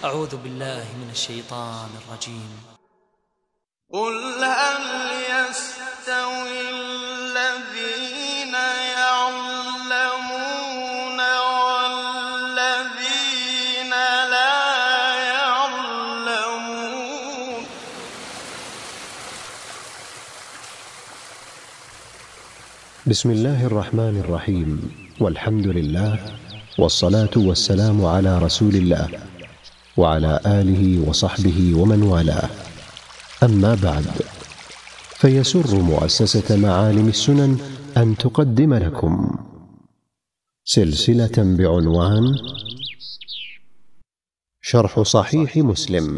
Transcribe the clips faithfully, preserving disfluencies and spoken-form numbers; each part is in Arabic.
أعوذ بالله من الشيطان الرجيم. قل هل يستوي الذين يعلمون والذين لا يعلمون. بسم الله الرحمن الرحيم، والحمد لله، والصلاة والسلام على رسول الله وعلى آله وصحبه ومن والاه. أما بعد، فيسر مؤسسة معالم السنن أن تقدم لكم سلسلة بعنوان شرح صحيح مسلم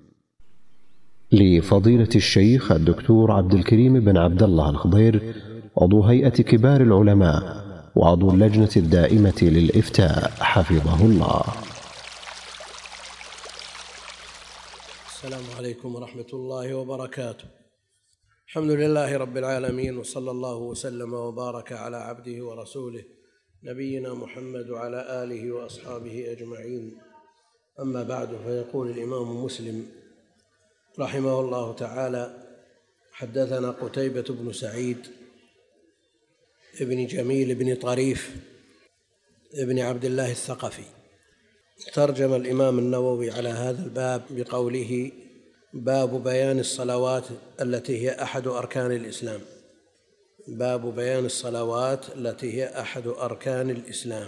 لفضيلة الشيخ الدكتور عبد الكريم بن عبد الله الخضير، عضو هيئة كبار العلماء وعضو اللجنة الدائمة للإفتاء، حفظه الله. السلام عليكم ورحمة الله وبركاته. الحمد لله رب العالمين، وصلى الله وسلم وبارك على عبده ورسوله نبينا محمد وعلى آله وأصحابه أجمعين. أما بعد، فيقول الإمام مسلم رحمه الله تعالى: حدثنا قتيبة بن سعيد ابن جميل بن طريف ابن عبد الله الثقفي. ترجم الإمام النووي على هذا الباب بقوله: باب بيان الصلوات التي هي أحد أركان الإسلام. باب بيان الصلوات التي هي أحد أركان الإسلام.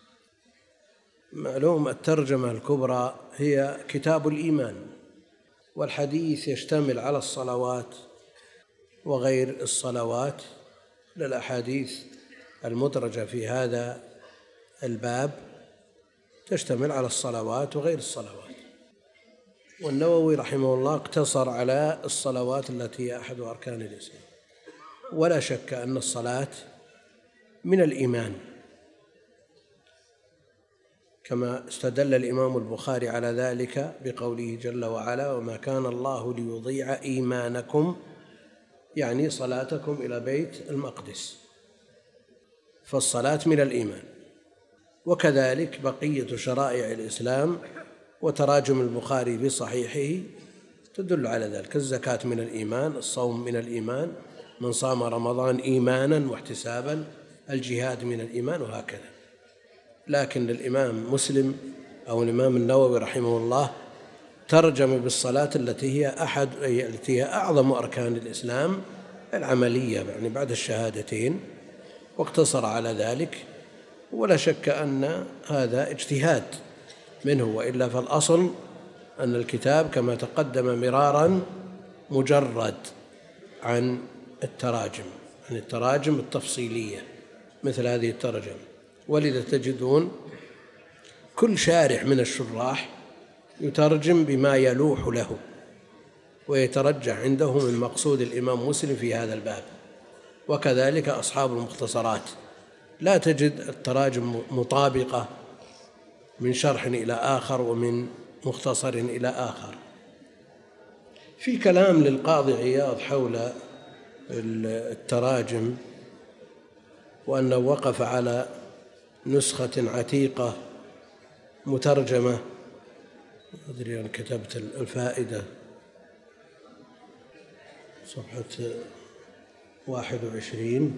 معلوم الترجمة الكبرى هي كتاب الإيمان، والحديث يشتمل على الصلوات وغير الصلوات. للأحاديث المدرجة في هذا الباب تشتمل على الصلوات وغير الصلوات، والنووي رحمه الله اقتصر على الصلوات التي هي أحد أركان الإسلام. ولا شك أن الصلاة من الإيمان، كما استدل الإمام البخاري على ذلك بقوله جل وعلا: وما كان الله ليضيع إيمانكم، يعني صلاتكم إلى بيت المقدس. فالصلاة من الإيمان، وكذلك بقية شرائع الإسلام وتراجم البخاري في صحيحه تدل على ذلك. الزكاة من الإيمان، الصوم من الإيمان، من صام رمضان إيمانا واحتسابا، الجهاد من الإيمان، وهكذا. لكن الإمام مسلم أو الإمام النووي رحمه الله ترجم بالصلاة التي هي أحد التي هي أعظم أركان الإسلام العملية، يعني بعد الشهادتين، واقتصر على ذلك. ولا شك أن هذا اجتهاد منه، وإلا فالأصل أن الكتاب كما تقدم مرارا مجرد عن التراجم عن التراجم التفصيلية مثل هذه الترجمة. ولذا تجدون كل شارح من الشراح يترجم بما يلوح له ويترجح عنده من مقصود الإمام مسلم في هذا الباب، وكذلك أصحاب المختصرات لا تجد التراجم مطابقة من شرح إلى آخر ومن مختصر إلى آخر. في كلام للقاضي عياض حول التراجم، وأنه وقف على نسخة عتيقة مترجمة، أدري أن كتبت الفائدة صفحة واحد وعشرين،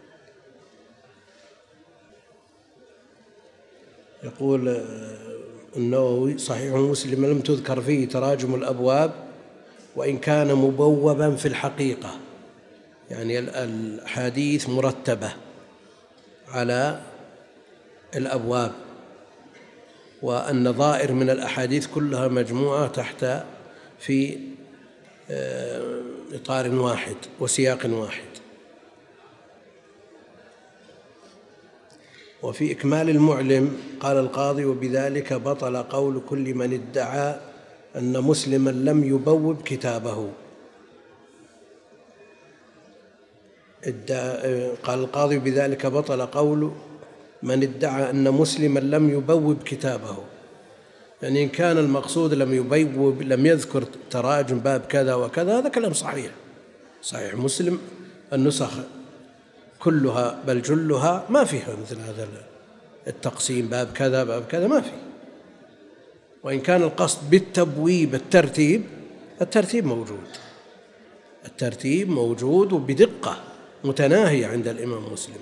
يقول النووي: صحيح مسلم لم تذكر فيه تراجم الأبواب، وإن كان مبوبا في الحقيقة، يعني الأحاديث مرتبة على الأبواب، والنظائر من الأحاديث كلها مجموعة تحت في إطار واحد وسياق واحد. وفي إكمال المعلم قال القاضي: وبذلك بطل قول كل من ادعى أن مسلما لم يبوب كتابه. قال القاضي: بذلك بطل قول من ادعى أن مسلما لم يبوب كتابه، يعني إن كان المقصود لم يبوب، لم يذكر تراجم باب كذا وكذا، هذا كلام صحيح. صحيح مسلم النسخ كلها بل جلها ما فيها مثل هذا التقسيم، باب كذا باب كذا، ما في. وإن كان القصد بالتبويب الترتيب، الترتيب موجود، الترتيب موجود وبدقة متناهية عند الإمام مسلم.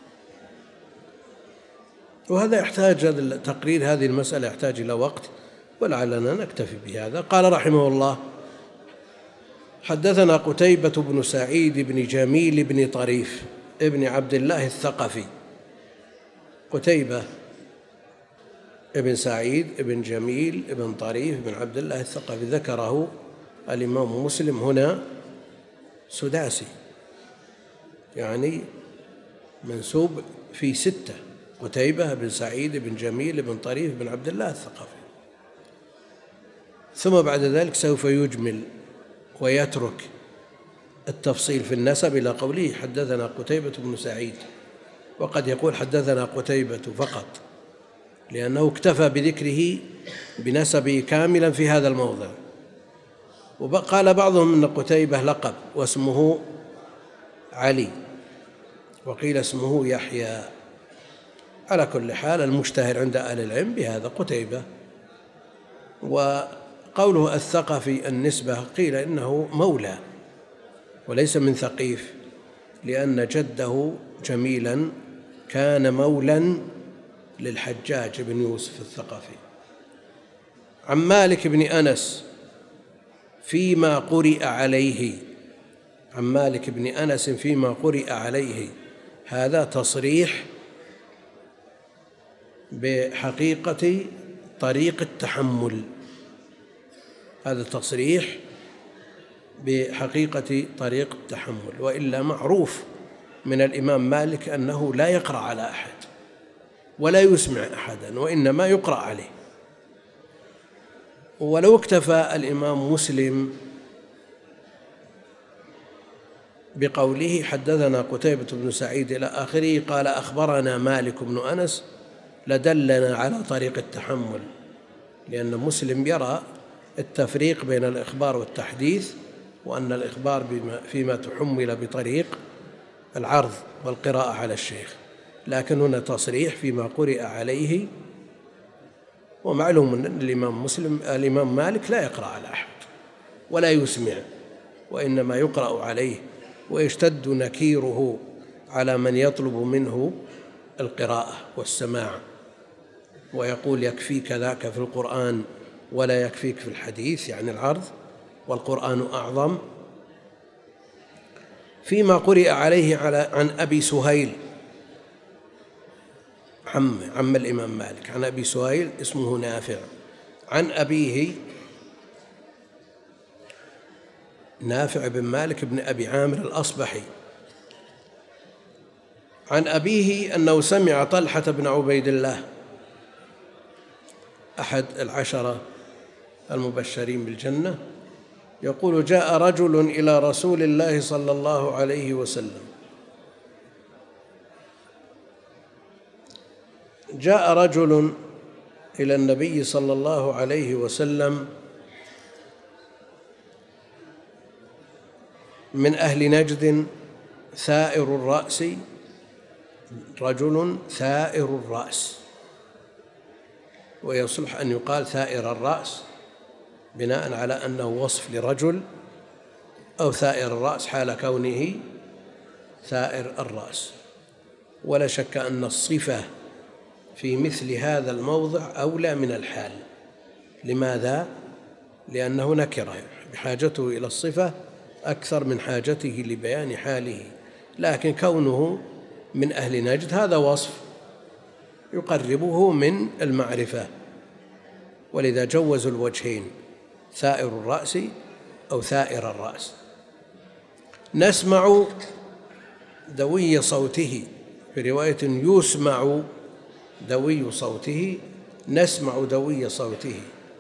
وهذا يحتاج، هذا تقرير هذه المسألة يحتاج إلى وقت، ولعلنا نكتفي بهذا. قال رحمه الله: حدثنا قتيبة بن سعيد بن جميل بن طريف ابن عبد الله الثقفي. قتيبة ابن سعيد ابن جميل ابن طريف ابن عبد الله الثقفي ذكره الإمام مسلم هنا سداسي، يعني منسوب في ستة: قتيبة بن سعيد بن جميل بن طريف بن عبد الله الثقفي. ثم بعد ذلك سوف يجمل ويترك التفصيل في النسب إلى قوله: حدثنا قتيبة بن سعيد، وقد يقول حدثنا قتيبة فقط، لأنه اكتفى بذكره بنسبه كاملا في هذا الموضع. وقال بعضهم أن قتيبة لقب واسمه علي، وقيل اسمه يحيى. على كل حال المشتهر عند أهل العلم بهذا قتيبة. وقوله الثقفي النسبة قيل إنه مولى وليس من ثقيف، لأن جده جميلا كان مولا للحجاج بن يوسف الثقفي. عن مالك بن أنس فيما قرئ عليه، عن مالك بن أنس فيما قرئ عليه، هذا تصريح بحقيقة طريق التحمل، هذا تصريح بحقيقة طريق التحمل. وإلا معروف من الإمام مالك أنه لا يقرأ على أحد ولا يسمع أحدا، وإنما يقرأ عليه. ولو اكتفى الإمام مسلم بقوله حدثنا قتيبة بن سعيد إلى آخره، قال أخبرنا مالك بن أنس، لدلنا على طريق التحمل، لأن مسلم يرى التفريق بين الإخبار والتحديث، وأن الإخبار فيما تحمل بطريق العرض والقراءة على الشيخ، لكن هنا تصريح فيما قرئ عليه. ومعلوم أن الإمام مسلم الإمام مالك لا يقرأ على أحد ولا يسمع، وإنما يقرأ عليه، ويشتد نكيره على من يطلب منه القراءة والسماع، ويقول يكفيك ذاك في القرآن ولا يكفيك في الحديث، يعني العرض، والقرآن أعظم. فيما قرئ عليه على عن أبي سهيل، عم عم الإمام مالك، عن أبي سهيل اسمه نافع، عن أبيه نافع بن مالك بن أبي عامر الأصبحي، عن أبيه أنه سمع طلحة بن عبيد الله أحد العشرة المبشرين بالجنة يقول: جاء رجل إلى رسول الله صلى الله عليه وسلم، جاء رجل إلى النبي صلى الله عليه وسلم من أهل نجد ثائر الرأس، رجل ثائر الرأس، ويصلح أن يقال ثائر الرأس بناء على أنه وصف لرجل، أو ثائر الرأس حال كونه ثائر الرأس. ولا شك أن الصفة في مثل هذا الموضع أولى من الحال. لماذا؟ لأنه نكرة، بحاجته إلى الصفة أكثر من حاجته لبيان حاله، لكن كونه من أهل نجد هذا وصف يقربه من المعرفة، ولذا جوزوا الوجهين، ثائر الرأس أو ثائر الرأس. نسمع دوي صوته، في رواية يسمع دوي صوته، نسمع دوي صوته.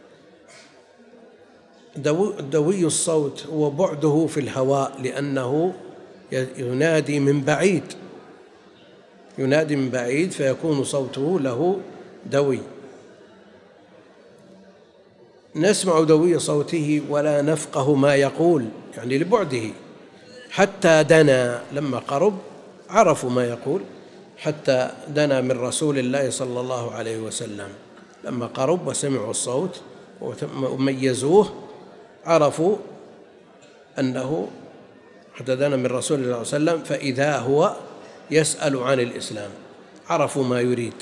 دوي الصوت هو بعده في الهواء، لأنه ينادي من بعيد، ينادي من بعيد فيكون صوته له دوي. نسمع دوي صوته ولا نفقه ما يقول، يعني لبعده، حتى دنا، لما قرب عرفوا ما يقول، حتى دنا من رسول الله صلى الله عليه وسلم. لما قرب وسمعوا الصوت وميزوه عرفوا أنه حدثنا من رسول الله صلى الله عليه وسلم، فإذا هو يسأل عن الإسلام، عرفوا ما يريد.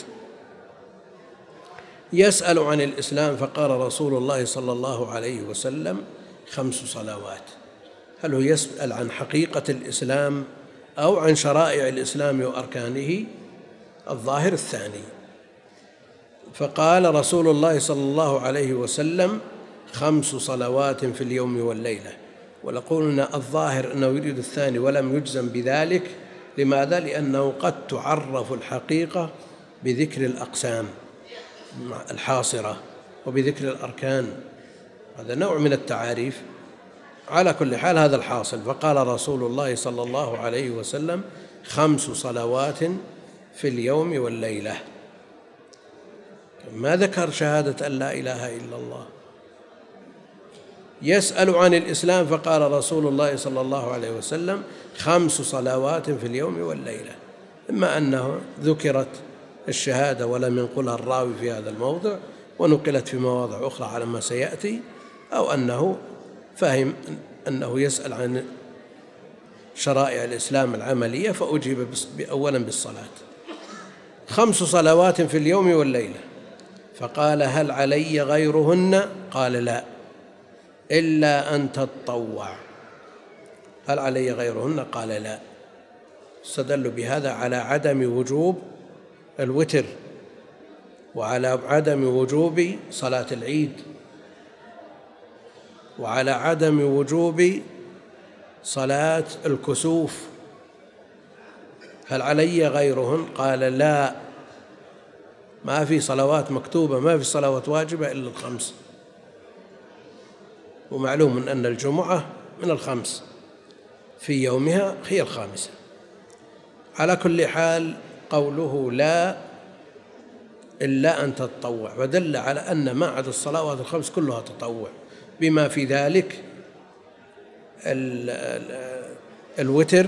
يسأل عن الإسلام، فقال رسول الله صلى الله عليه وسلم: خمس صلوات. هل هو يسأل عن حقيقة الإسلام أو عن شرائع الإسلام وأركانه؟ الظاهر الثاني. فقال رسول الله صلى الله عليه وسلم: خمس صلوات في اليوم والليلة. ولقولنا الظاهر أنه يريد الثاني ولم يجزم بذلك. لماذا؟ لأنه قد تعرف الحقيقة بذكر الأقسام الحاصرة وبذكر الأركان، هذا نوع من التعاريف. على كل حال هذا الحاصل. فقال رسول الله صلى الله عليه وسلم: خمس صلوات في اليوم والليلة. ما ذكر شهادة أن لا إله إلا الله. يسأل عن الإسلام، فقال رسول الله صلى الله عليه وسلم: خمس صلوات في اليوم والليلة. إما أنه ذكرت الشهادة ولم ينقلها الراوي في هذا الموضع ونقلت في مواضع أخرى على ما سيأتي، أو أنه فهم أنه يسأل عن شرائع الإسلام العملية فأجيب أولا بالصلاة. خمس صلوات في اليوم والليلة. فقال: هل علي غيرهن؟ قال: لا، إلا أن تتطوع. هل علي غيرهن؟ قال: لا. استدلوا بهذا على عدم وجوب الوتر وعلى عدم وجوب صلاة العيد وعلى عدم وجوب صلاة الكسوف. هل علي غيرهن؟ قال: لا، ما في صلوات مكتوبة، ما في صلوات واجبة إلا الخمس. ومعلوم أن الجمعة من الخمس في يومها هي الخامسة. على كل حال قوله لا إلا أن تتطوع، ودل على أن ما عدا الصلوات الخمس كلها تطوع، بما في ذلك الوتر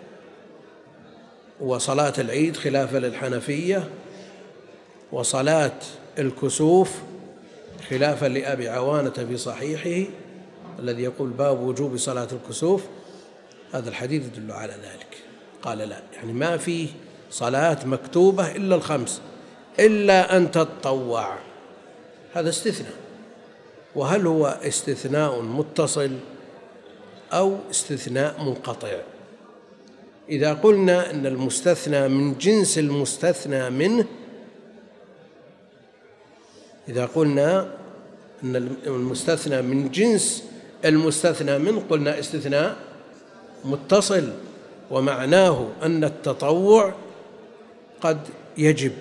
وصلاة العيد خلافا للحنفية، وصلاة الكسوف خلافا لأبي عوانة في صحيحه الذي يقول باب وجوب صلاة الكسوف. هذا الحديث يدل على ذلك. قال لا، يعني ما فيه صلاة مكتوبة إلا الخمس إلا أن تتطوع. هذا استثناء. وهل هو استثناء متصل أو استثناء منقطع؟ إذا قلنا أن المستثنى من جنس المستثنى منه، إذا قلنا أن المستثنى من جنس المستثنى منه قلنا استثناء متصل، ومعناه أن التطوع قد يجب،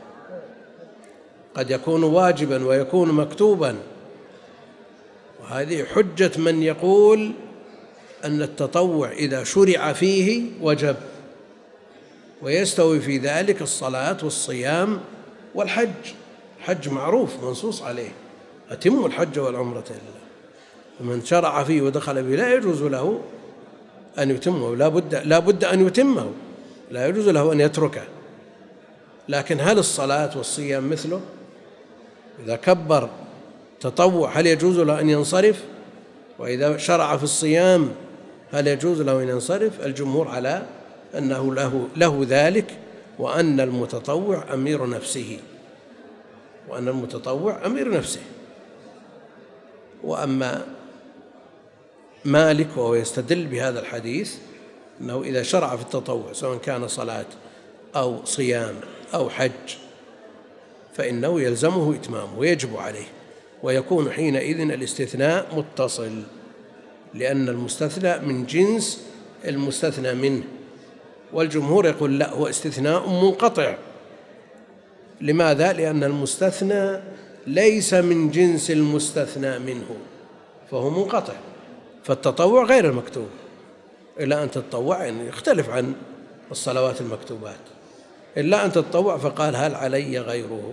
قد يكون واجبا ويكون مكتوبا. وهذه حجة من يقول أن التطوع إذا شرع فيه وجب، ويستوي في ذلك الصلاة والصيام والحج. الحج معروف منصوص عليه: أتموا الحج والعمرة لله. ومن شرع فيه ودخل به لا يجوز له أن يتمه، لا بد لا بد أن يتمه، لا يجوز له أن يتركه. لكن هل الصلاة والصيام مثله؟ إذا كبر تطوع هل يجوز له أن ينصرف؟ وإذا شرع في الصيام هل يجوز له أن ينصرف؟ الجمهور على أنه له, له ذلك، وأن المتطوع أمير نفسه، وأن المتطوع أمير نفسه. وأما مالك وهو يستدل بهذا الحديث أنه إذا شرع في التطوع سواء كان صلاة أو صيام أو حج فإنه يلزمه إتمامه ويجب عليه، ويكون حينئذ الاستثناء متصل، لأن المستثنى من جنس المستثنى منه. والجمهور يقول لا، هو استثناء منقطع. لماذا؟ لأن المستثنى ليس من جنس المستثنى منه، فهو منقطع. فالتطوع غير المكتوب، إلا أن تتطوع يعني يختلف عن الصلوات المكتوبات. إلا أن تتطوع، فقال هل علي غيره؟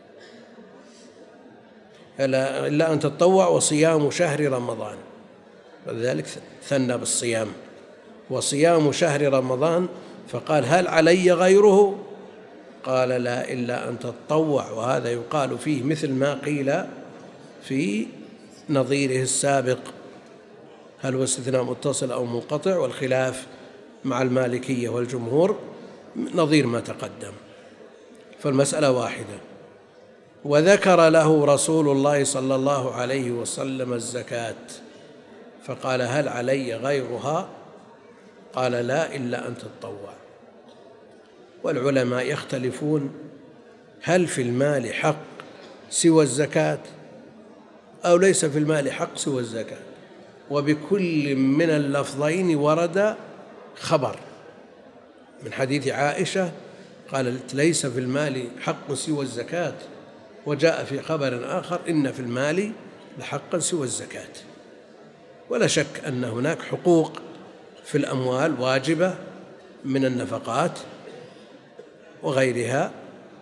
إلا أن تتطوع وصيام شهر رمضان، فلذلك ثنى بالصيام، وصيام شهر رمضان، فقال هل علي غيره؟ قال لا إلا أن تتطوع، وهذا يقال فيه مثل ما قيل في نظيره السابق، هل هو استثناء متصل أو منقطع، والخلاف مع المالكية والجمهور نظير ما تقدم، فالمسألة واحدة. وذكر له رسول الله صلى الله عليه وسلم الزكاة فقال هل علي غيرها؟ قال لا إلا أن تتطوع. والعلماء يختلفون هل في المال حق سوى الزكاة أو ليس في المال حق سوى الزكاة، وبكل من اللفظين ورد خبر من حديث عائشة قالت ليس في المال حق سوى الزكاة، وجاء في خبر آخر إن في المال لحقا سوى الزكاة. ولا شك أن هناك حقوق في الأموال واجبة من النفقات وغيرها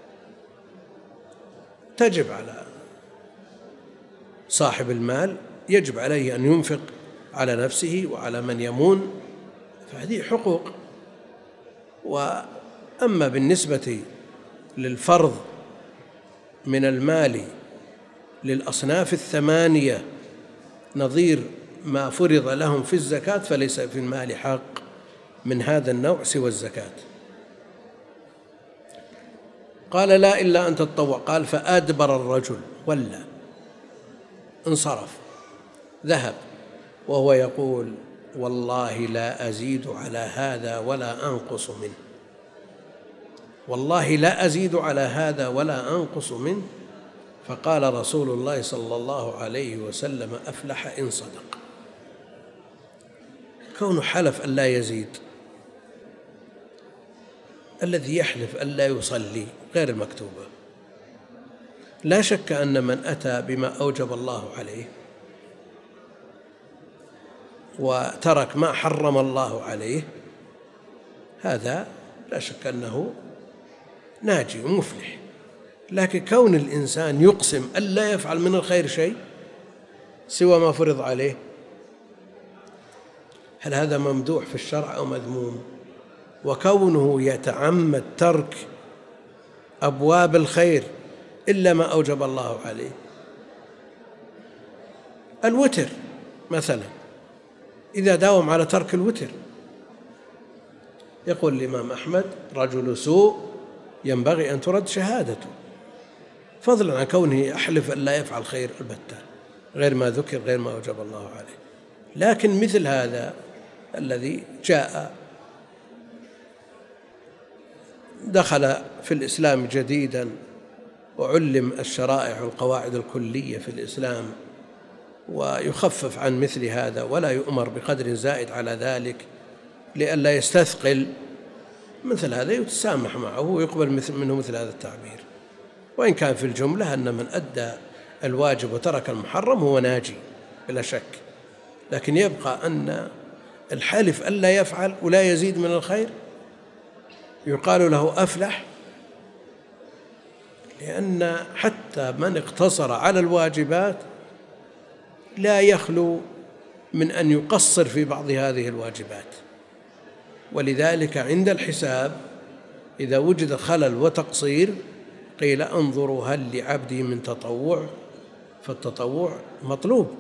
تجب على صاحب المال، يجب عليه أن ينفق على نفسه وعلى من يمون، فهذه حقوق. وأما بالنسبة للفرض من المال للأصناف الثمانية نظير ما فرض لهم في الزكاة فليس في المال حق من هذا النوع سوى الزكاة. قال لا إلا أن تتطوع. قال فأدبر الرجل، ولا انصرف ذهب وهو يقول والله لا أزيد على هذا ولا أنقص منه، والله لا أزيد على هذا ولا أنقص منه. فقال رسول الله صلى الله عليه وسلم أفلح إن صدق. كونه حلف أن لا يزيد، الذي يحلف أن لا يصلي غير المكتوبة، لا شك أن من أتى بما أوجب الله عليه وترك ما حرم الله عليه هذا لا شك أنه ناجي ومفلح. لكن كون الإنسان يقسم أن لا يفعل من الخير شيء سوى ما فرض عليه، هل هذا ممدوح في الشرع أو مذموم؟ وكونه يتعمد ترك أبواب الخير إلا ما أوجب الله عليه. الوتر مثلا، إذا داوم على ترك الوتر يقول الإمام أحمد رجل سوء ينبغي أن ترد شهادته، فضلا عن كونه يحلف أن لا يفعل خير البتة غير ما ذكر غير ما أوجب الله عليه. لكن مثل هذا الذي جاء دخل في الإسلام جديدا وعلم الشرائع والقواعد الكلية في الإسلام ويخفف عن مثل هذا ولا يؤمر بقدر زائد على ذلك لئلا يستثقل، مثل هذا يتسامح معه ويقبل مثل منه مثل هذا التعبير. وإن كان في الجملة أن من أدى الواجب وترك المحرم هو ناجي بلا شك، لكن يبقى أن الحلف ألا يفعل ولا يزيد من الخير يقال له أفلح، لأن حتى من اقتصر على الواجبات لا يخلو من أن يقصر في بعض هذه الواجبات. ولذلك عند الحساب إذا وجد خلل وتقصير قيل انظروا هل لعبدي من تطوع، فالتطوع مطلوب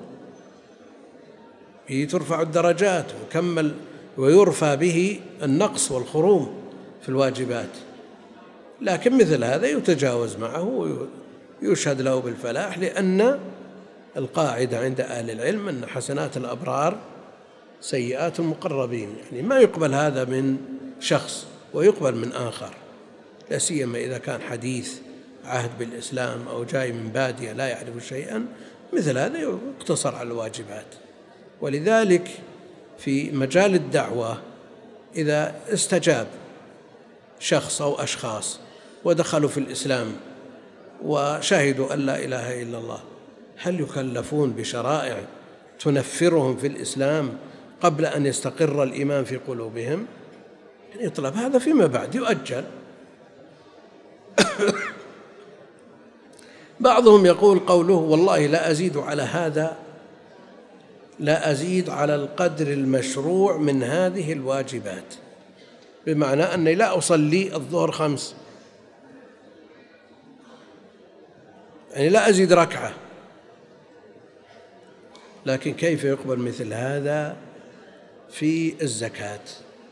به ترفع الدرجات وكمل ويرفع به النقص والخروم في الواجبات. لكن مثل هذا يتجاوز معه ويشهد له بالفلاح، لأن القاعدة عند أهل العلم أن حسنات الأبرار سيئات المقربين، يعني ما يقبل هذا من شخص ويقبل من آخر، لا سيما إذا كان حديث عهد بالإسلام أو جاي من بادية لا يعرف شيئا، مثل هذا يقتصر على الواجبات. ولذلك في مجال الدعوة إذا استجاب شخص أو أشخاص ودخلوا في الإسلام وشهدوا أن لا إله إلا الله، هل يكلفون بشرائع تنفرهم في الإسلام قبل أن يستقر الإيمان في قلوبهم؟ يعني يطلب هذا فيما بعد يؤجل. بعضهم يقول قوله والله لا أزيد على هذا، لا أزيد على القدر المشروع من هذه الواجبات، بمعنى أني لا أصلي الظهر خمس يعني لا أزيد ركعة. لكن كيف يقبل مثل هذا في الزكاة؟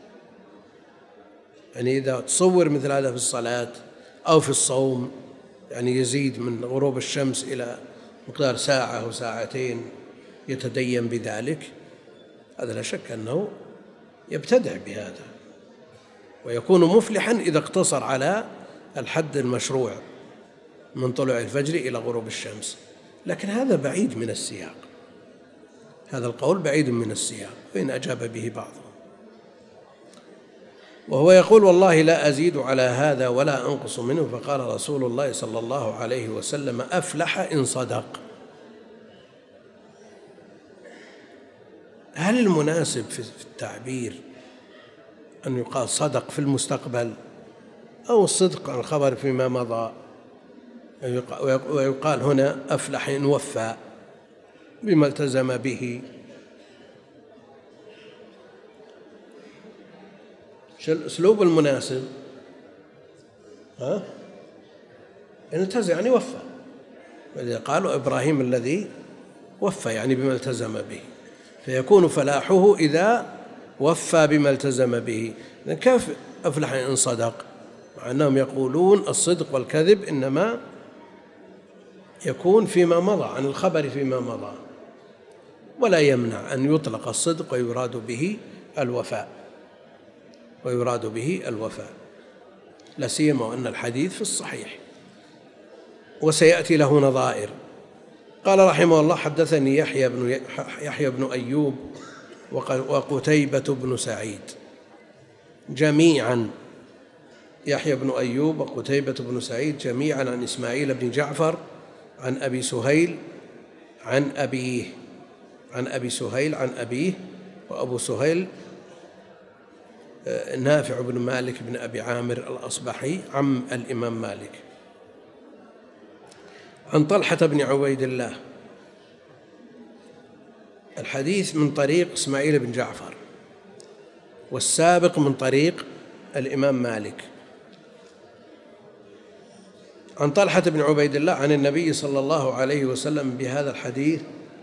يعني إذا تصور مثل هذا في الصلاة أو في الصوم، يعني يزيد من غروب الشمس إلى مقدار ساعة أو ساعتين يتدين بذلك، هذا لا شك أنه يبتدع بهذا ويكون مفلحا إذا اقتصر على الحد المشروع من طلوع الفجر إلى غروب الشمس. لكن هذا بعيد من السياق، هذا القول بعيد من السياق، وإن أجاب به بعضهم. وهو يقول: والله لا أزيد على هذا ولا أنقص منه، فقال رسول الله صلى الله عليه وسلم: أفلح إن صدق. هل المناسب في التعبير أن يقال صدق في المستقبل، أو الصدق عن الخبر فيما مضى، ويقال هنا أفلح إن وفى بما التزم به؟ شو الأسلوب المناسب؟ ها؟ إن التزم يعني وفى، إذا قالوا إبراهيم الذي وفى يعني بما التزم به، فيكون فلاحه إذا وفى بما التزم به. كيف أفلح إن صدق؟ مع أنهم يقولون الصدق والكذب إنما يكون فيما مضى، عن الخبر فيما مضى، ولا يمنع أن يطلق الصدق ويراد به الوفاء، ويراد به الوفاء، لا سيما وأن الحديث في الصحيح وسيأتي له نظائر. قال رحمه الله: حدثني يحيى بن يحيى بن أيوب وقتيبة بن سعيد جميعا، يحيى بن أيوب وقتيبة بن سعيد جميعا عن إسماعيل بن جعفر عن أبي سهيل عن أبيه عن أبي سهيل عن أبيه وأبو سهيل نافع بن مالك بن أبي عامر الأصبحي عم الإمام مالك، عن طلحة بن عبيد الله. الحديث من طريق إسماعيل بن جعفر، والسابق من طريق الإمام مالك، عن طلحة بن عبيد الله عن النبي صلى الله عليه وسلم بهذا الحديث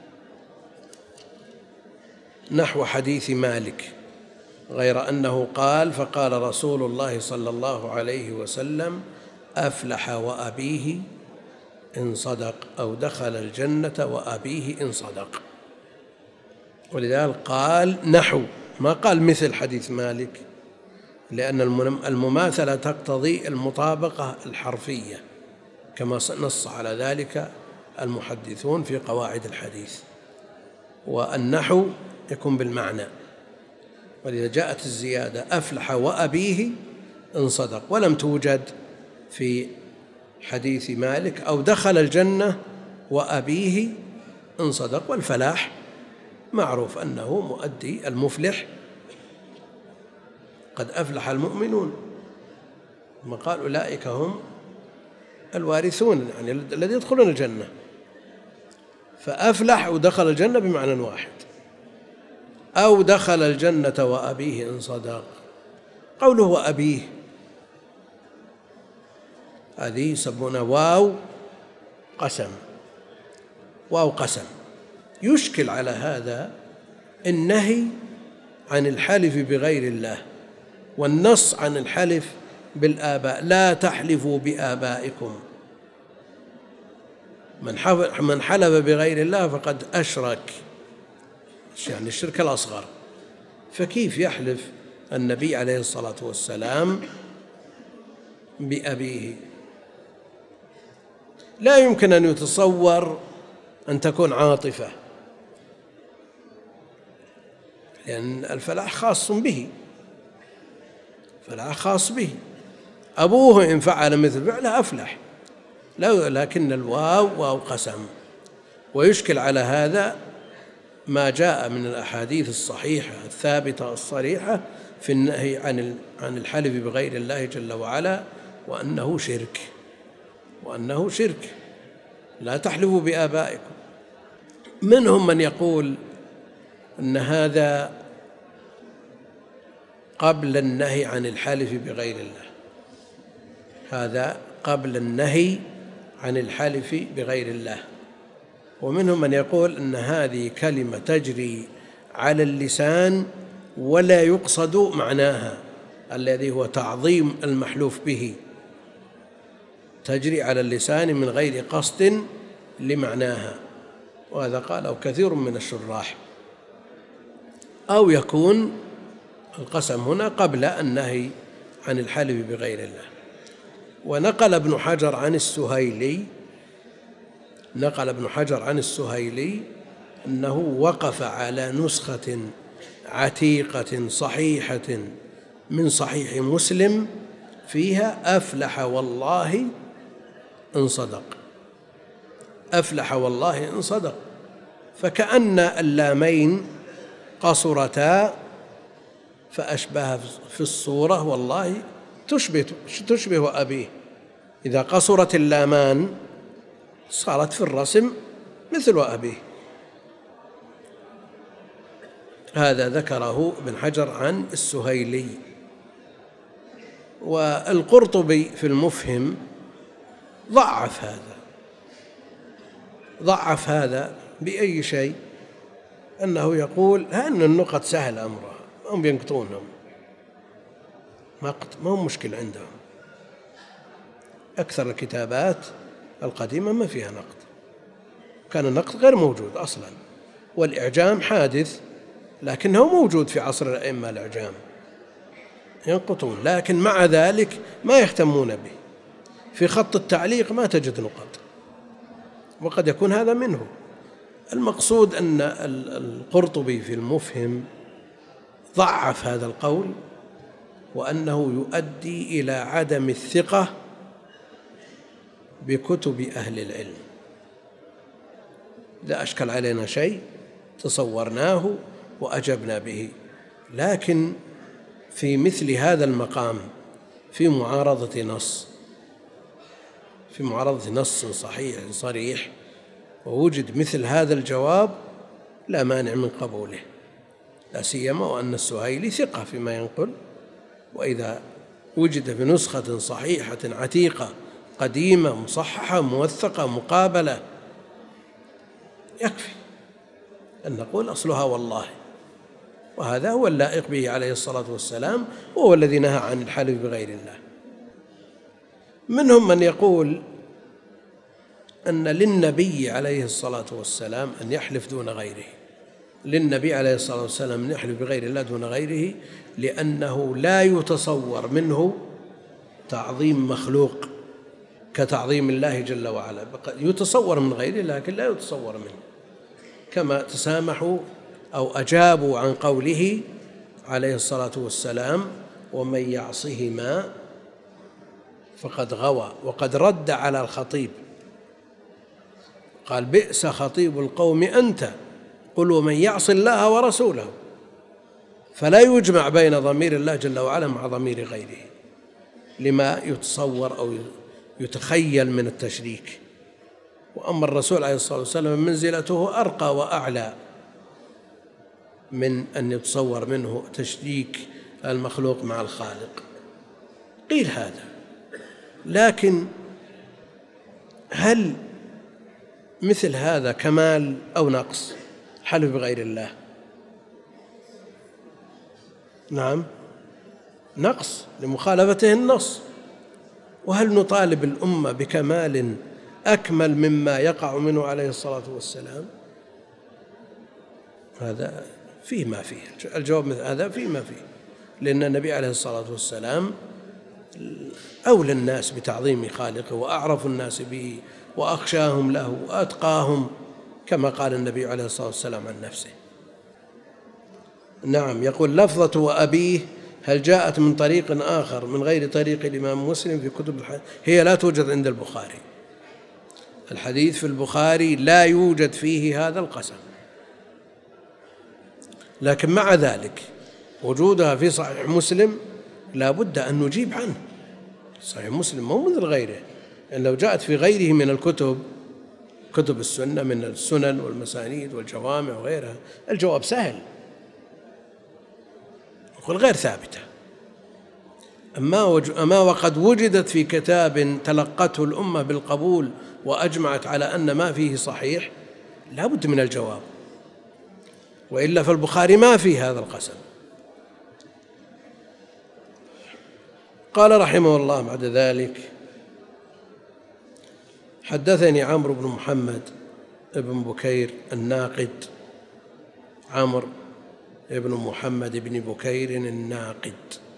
نحو حديث مالك، غير أنه قال: فقال رسول الله صلى الله عليه وسلم: أفلح وأبيه إن صدق، أو دخل الجنة وأبيه إن صدق. ولذلك قال نحو، ما قال مثل حديث مالك، لأن المماثلة تقتضي المطابقة الحرفية كما نص على ذلك المحدثون في قواعد الحديث، والنحو يكون بالمعنى. ولذا جاءت الزيادة أفلح وأبيه إن صدق، ولم توجد في حديث مالك أو دخل الجنة وأبيه إن صدق. والفلاح معروف أنه مؤدي المفلح، قد أفلح المؤمنون، ثم قال: أولئك هم الوارثون، يعني الذين يدخلون الجنة. فأفلح ودخل الجنة بمعنى واحد، أو دخل الجنة وأبيه إن صدق. قوله وأبيه هذه يسمونها واو قسم، واو قسم. يشكل على هذا النهي عن الحلف بغير الله، والنص عن الحلف بالآباء: لا تحلفوا بآبائكم. من حلف بغير الله فقد أشرك، يعني الشرك الأصغر. فكيف يحلف النبي عليه الصلاة والسلام بأبيه؟ لا يمكن أن يتصور أن تكون عاطفة، لأن الفلاح خاص به، فلاح خاص به. أبوه إن فعل مثل فعله أفلح، لكن الواو واو قسم. ويشكل على هذا ما جاء من الأحاديث الصحيحة الثابتة الصريحة في النهي عن عن الحلف بغير الله جل وعلا، وأنه شرك، وأنه شرك. لا تحلفوا بآبائكم. منهم من يقول أن هذا قبل النهي عن الحلف بغير الله، هذا قبل النهي عن الحلف بغير الله. ومنهم من يقول أن هذه كلمة تجري على اللسان ولا يقصد معناها الذي هو تعظيم المحلوف به، تجري على اللسان من غير قصد لمعناها، وهذا قاله كثير من الشراح. أو يكون القسم هنا قبل النهي عن الحلف بغير الله. ونقل ابن حجر عن السهيلي نقل ابن حجر عن السهيلي أنه وقف على نسخة عتيقة صحيحة من صحيح مسلم فيها أفلح والله إن صدق، أفلح والله إن صدق، فكأن اللامين قصرتا فأشبه في الصورة والله تشبه, تشبه أبيه. إذا قصرت اللامان صارت في الرسم مثل أبيه. هذا ذكره ابن حجر عن السهيلي. والقرطبي في المفهم ضعف هذا ضعف هذا بأي شيء؟ أنه يقول أن النقط سهل أمرها، هم ينقطونهم، ما هو مشكل عندهم. أكثر الكتابات القديمة ما فيها نقد، كان النقد غير موجود أصلا، والإعجام حادث لكنه موجود في عصر الأئمة الإعجام ينقطون، لكن مع ذلك ما يهتمون به. في خط التعليق ما تجد نقط، وقد يكون هذا منه. المقصود أن القرطبي في المفهم ضعف هذا القول، وأنه يؤدي إلى عدم الثقة بكتب أهل العلم. لا أشكل علينا شيء تصورناه وأجبنا به، لكن في مثل هذا المقام في معارضة نص في معارضة نص صحيح صريح ووجد مثل هذا الجواب لا مانع من قبوله، لا سيما وأن السهيلي ثقة فيما ينقل، وإذا وجد في نسخة صحيحة عتيقة قديمة مصححة موثقة مقابلة يكفي أن نقول أصلها والله. وهذا هو اللائق به عليه الصلاة والسلام، وهو الذي نهى عن الحلف بغير الله. منهم من يقول أن للنبي عليه الصلاة والسلام أن يحلف دون غيره، للنبي عليه الصلاة والسلام أن يحلف بغير الله دون غيره، لأنه لا يتصور منه تعظيم مخلوق كتعظيم الله جل وعلا، يتصور من غيره لكن لا يتصور منه، كما تسامحوا أو أجابوا عن قوله عليه الصلاة والسلام ومن يعصهما فقد غوى. وقد رد على الخطيب قال بئس خطيب القوم أنت، قل ومن يعص الله ورسوله، فلا يجمع بين ضمير الله جل وعلا مع ضمير غيره لما يتصور أو يتخيل من التشريك. وأما الرسول عليه الصلاة والسلام منزلته أرقى وأعلى من أن يتصور منه تشريك المخلوق مع الخالق. قيل هذا، لكن هل مثل هذا كمال أو نقص حلف بغير الله؟ نعم نقص لمخالفته النص. وهل نطالب الأمة بكمال أكمل مما يقع منه عليه الصلاة والسلام؟ هذا فيه ما فيه، الجواب مثل هذا فيه ما فيه، لأن النبي عليه الصلاة والسلام أولى الناس بتعظيم خالقه وأعرف الناس به وأخشاهم له وأتقاهم، كما قال النبي عليه الصلاة والسلام عن نفسه. نعم. يقول لفظة وأبيه هل جاءت من طريق آخر من غير طريق الإمام مسلم في كتب الحديث؟ هي لا توجد عند البخاري، الحديث في البخاري لا يوجد فيه هذا القسم، لكن مع ذلك وجودها في صحيح مسلم لا بد أن نجيب عنه. صحيح مسلم مو مثل غيره، يعني لو جاءت في غيره من الكتب كتب السنة من السنن والمسانيد والجوامع وغيرها الجواب سهل، يقول غير ثابتة. أما, أما وقد وجدت في كتاب تلقته الأمة بالقبول وأجمعت على أن ما فيه صحيح لا بد من الجواب، وإلا فالبخاري ما فيه هذا القسم. قال رحمه الله بعد ذلك: حدثني عمرو بن محمد بن بكير الناقد، عمرو بن محمد بن بكير الناقد،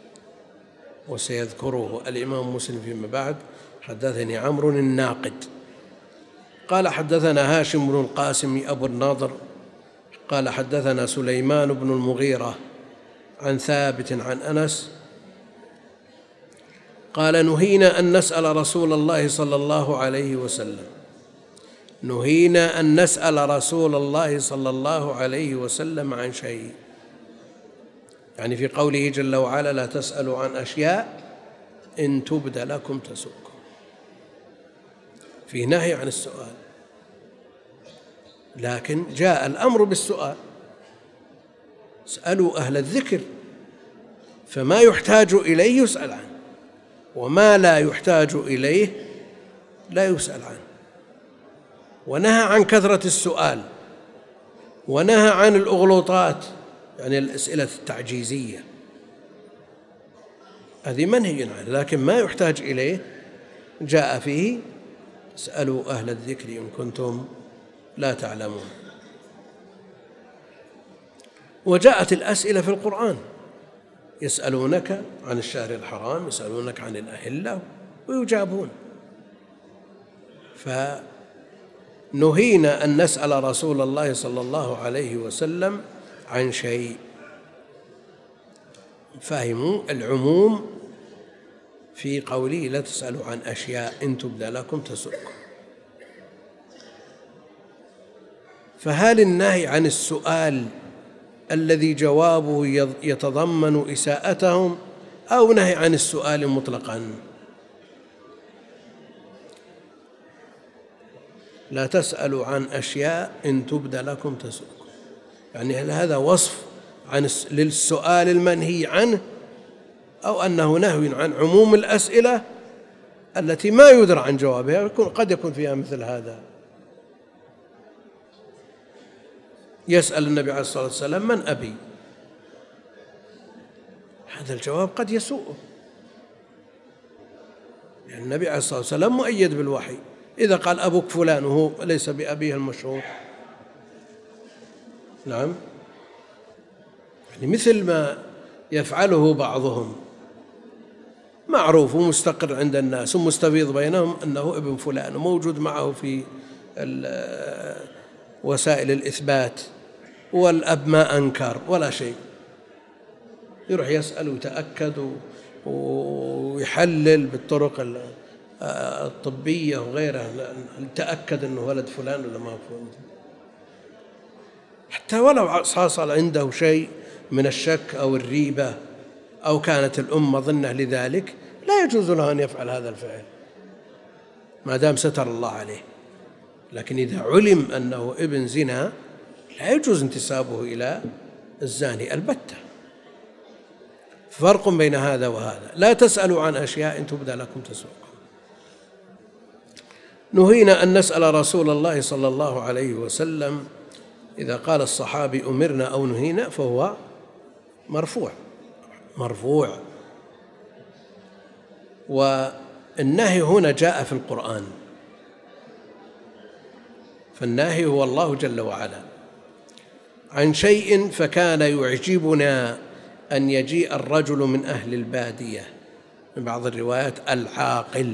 وسيذكره الإمام مسلم فيما بعد. حدثني عمرو الناقد قال: حدثنا هاشم بن القاسم أبو النضر قال: حدثنا سليمان بن المغيرة عن ثابت عن أنس قال: نهينا أن نسأل رسول الله صلى الله عليه وسلم نهينا أن نسأل رسول الله صلى الله عليه وسلم عن شيء، يعني في قوله جل وعلا: لا تسألوا عن أشياء إن تبد لكم تسؤكم، في نهي عن السؤال، لكن جاء الأمر بالسؤال: اسألوا أهل الذكر، فما يحتاج إليه يسأل عنه، وما لا يحتاج إليه لا يسأل عنه. ونهى عن كثرة السؤال، ونهى عن الأغلوطات، يعني الأسئلة التعجيزية، هذه منهي عنه، لكن ما يحتاج إليه جاء فيه: اسألوا أهل الذكر إن كنتم لا تعلمون. وجاءت الأسئلة في القرآن: يسألونك عن الشهر الحرام، يسألونك عن الأهلة، ويجابون. فنهينا أن نسأل رسول الله صلى الله عليه وسلم عن شيء. فهموا العموم في قوله: لا تسألوا عن أشياء إن تبد لكم تسؤكم. فهل النهي عن السؤال الذي جوابه يتضمن إساءتهم، أو نهي عن السؤال مطلقا؟ لا تسألوا عن أشياء إن تبد لكم تسؤكم، يعني هل هذا وصف عن للسؤال المنهي عنه، أو أنه نهي عن عموم الأسئلة التي ما يدرى عن جوابها، قد يكون فيها مثل هذا. يسأل النبي عليه الصلاة والسلام: من أبي؟ هذا الجواب قد يسوءه، يعني النبي عليه الصلاة والسلام مؤيد بالوحي، إذا قال أبوك فلان وهو ليس بأبيه المشهور، نعم، يعني مثل ما يفعله بعضهم، معروف ومستقر عند الناس ومستفيض بينهم أنه ابن فلان وموجود معه في وسائل الإثبات، والأب ما أنكر ولا شيء، يروح يسأل ويتأكد ويحلل بالطرق الطبية وغيرها لتأكد أنه ولد فلان ولا ما فلان، حتى ولو حصل عنده شيء من الشك أو الريبة أو كانت الأم مظنة لذلك، لا يجوز له أن يفعل هذا الفعل ما دام ستر الله عليه. لكن إذا علم أنه ابن زنا لا يجوز انتسابه إلى الزاني البتة. فرق بين هذا وهذا. لا تسألوا عن أشياء إن تبدى لكم تسؤكم. نهينا أن نسأل رسول الله صلى الله عليه وسلم. إذا قال الصحابي أمرنا أو نهينا فهو مرفوع مرفوع والنهي هنا جاء في القرآن، فالنهي هو الله جل وعلا عن شيء، فكان يعجبنا أن يجيء الرجل من أهل البادية، من بعض الروايات العاقل،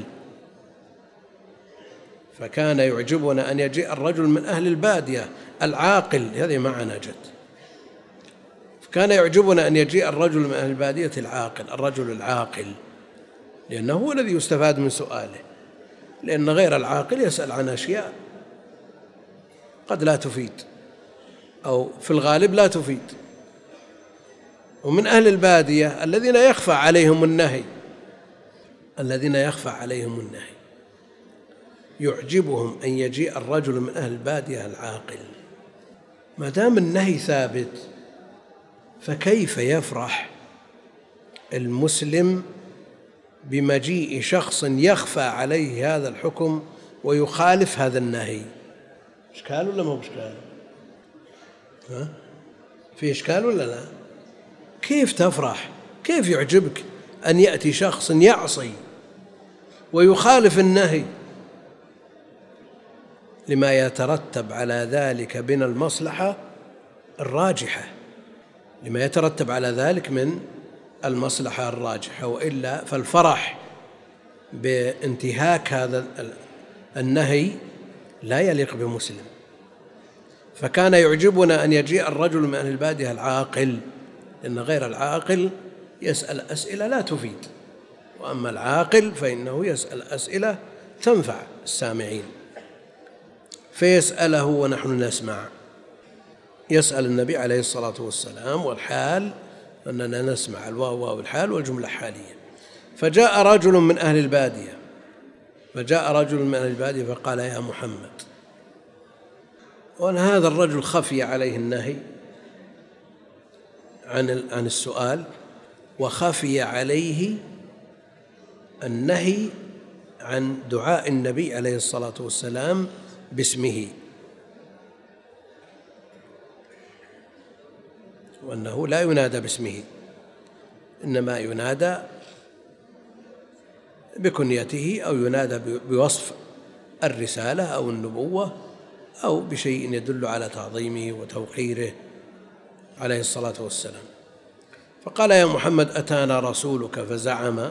فكان يعجبنا أن يجيء الرجل من أهل البادية العاقل، هذه معنا جد، كان يعجبنا أن يجيء الرجل من أهل البادية العاقل، الرجل العاقل، لأنه هو الذي يستفاد من سؤاله، لأن غير العاقل يسأل عن أشياء قد لا تفيد أو في الغالب لا تفيد. ومن أهل البادية الذين يخفى عليهم النهي الذين يخفى عليهم النهي يعجبهم أن يجيء الرجل من أهل البادية العاقل. ما دام النهي ثابت فكيف يفرح المسلم بمجيء شخص يخفى عليه هذا الحكم ويخالف هذا النهي. إشكال ولا ما هو إشكال؟ ها؟ في إشكال ولا لا؟ كيف تفرح؟ كيف يعجبك أن يأتي شخص يعصي ويخالف النهي لما يترتب على ذلك من المصلحة الراجحة، لما يترتب على ذلك من المصلحة الراجحة، وإلا فالفرح بانتهاك هذا النهي لا يليق بمسلم. فكان يعجبنا أن يجيء الرجل من أهل البادية العاقل، لأن غير العاقل يسأل أسئلة لا تفيد، وأما العاقل فإنه يسأل أسئلة تنفع السامعين. فيسأله ونحن نسمع، يسأل النبي عليه الصلاة والسلام، والحال أننا نسمع، الواو واو الحال والجملة حالية. فجاء رجل من أهل البادية فجاء رجل من أهل البادية فقال: يا محمد. وأن هذا الرجل خفي عليه النهي عن عن السؤال، وخفي عليه النهي عن دعاء النبي عليه الصلاة والسلام باسمه، وأنه لا ينادى باسمه، إنما ينادى بكنيته، أو ينادى بوصف الرسالة أو النبوة، أو بشيء يدل على تعظيمه وتوقيره عليه الصلاة والسلام. فقال: يا محمد، أتانا رسولك فزعم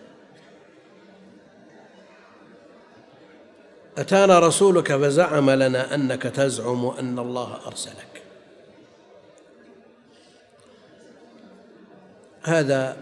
أتانا رسولك فزعم لنا أنك تزعم أن الله أرسلك. هذا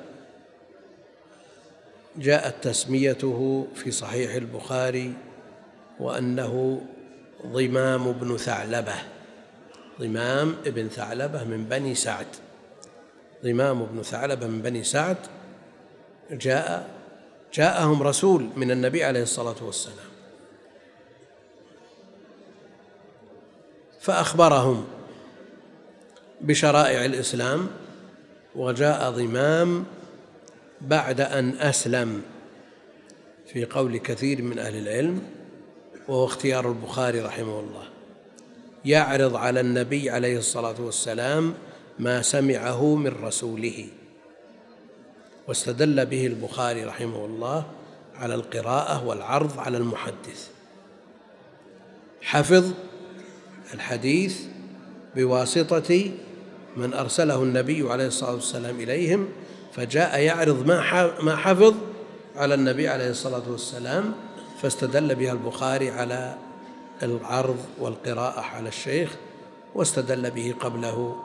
جاءت تسميته في صحيح البخاري وأنه ضمام بن ثعلبة، ضمام ابن ثعلبة من بني سعد، ضمام بن ثعلبة من بني سعد. جاء جاءهم رسول من النبي عليه الصلاة والسلام فأخبرهم بشرائع الإسلام، وجاء ضمام بعد أن أسلم في قول كثير من أهل العلم، وهو اختيار البخاري رحمه الله، يعرض على النبي عليه الصلاة والسلام ما سمعه من رسوله، واستدل به البخاري رحمه الله على القراءة والعرض على المحدث. حفظ الحديث بواسطة من أرسله النبي عليه الصلاة والسلام إليهم، فجاء يعرض ما حفظ على النبي عليه الصلاة والسلام، فاستدل بها البخاري على العرض والقراءة على الشيخ، واستدل به قبله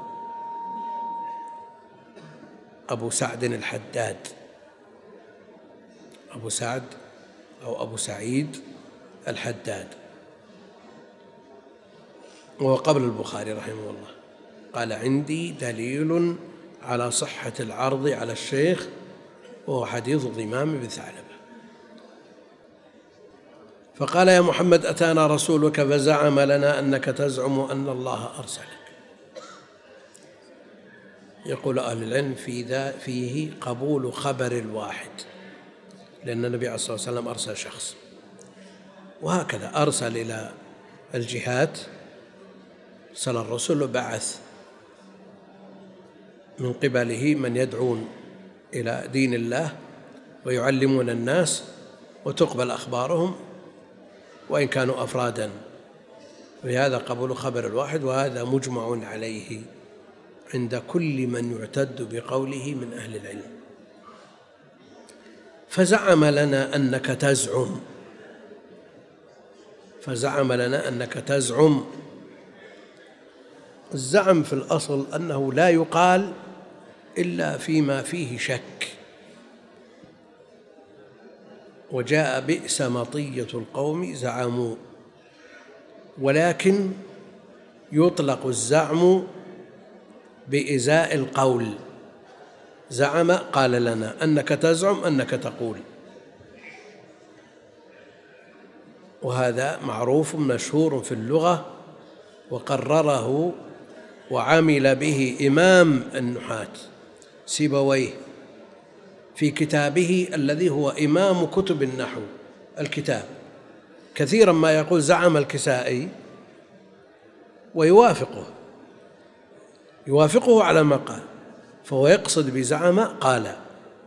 أبو سعد الحداد، أبو سعد أو أبو سعيد الحداد، وهو قبل البخاري رحمه الله. قال: عندي دليل على صحة العرض على الشيخ، وهو حديث ضمام بن ثعلبة. فقال: يا محمد، أتانا رسولك فزعم لنا أنك تزعم أن الله أرسلك. يقول أهل العلم في ذا فيه قبول خبر الواحد، لأن النبي عليه الصلاة والسلام أرسل شخص، وهكذا أرسل إلى الجهات، أرسل الرسل وبعث من قبله من يدعون إلى دين الله ويعلمون الناس، وتقبل أخبارهم وإن كانوا أفرادا. وهذا قبول خبر الواحد، وهذا مجمع عليه عند كل من يعتد بقوله من أهل العلم. فزعم لنا أنك تزعم فزعم لنا أنك تزعم الزعم في الأصل أنه لا يقال إلا فيما فيه شك. وجاء: بئس مطية القوم زعموا، ولكن يطلق الزعم بإزاء القول. زعم قال لنا أنك تزعم أنك تقول، وهذا معروف مشهور في اللغة، وقرره وعمل به إمام النحاة سيبويه في كتابه الذي هو إمام كتب النحو، الكتاب كثيرا ما يقول زعم الكسائي ويوافقه يوافقه على ما قال، فهو يقصد بزعم قال.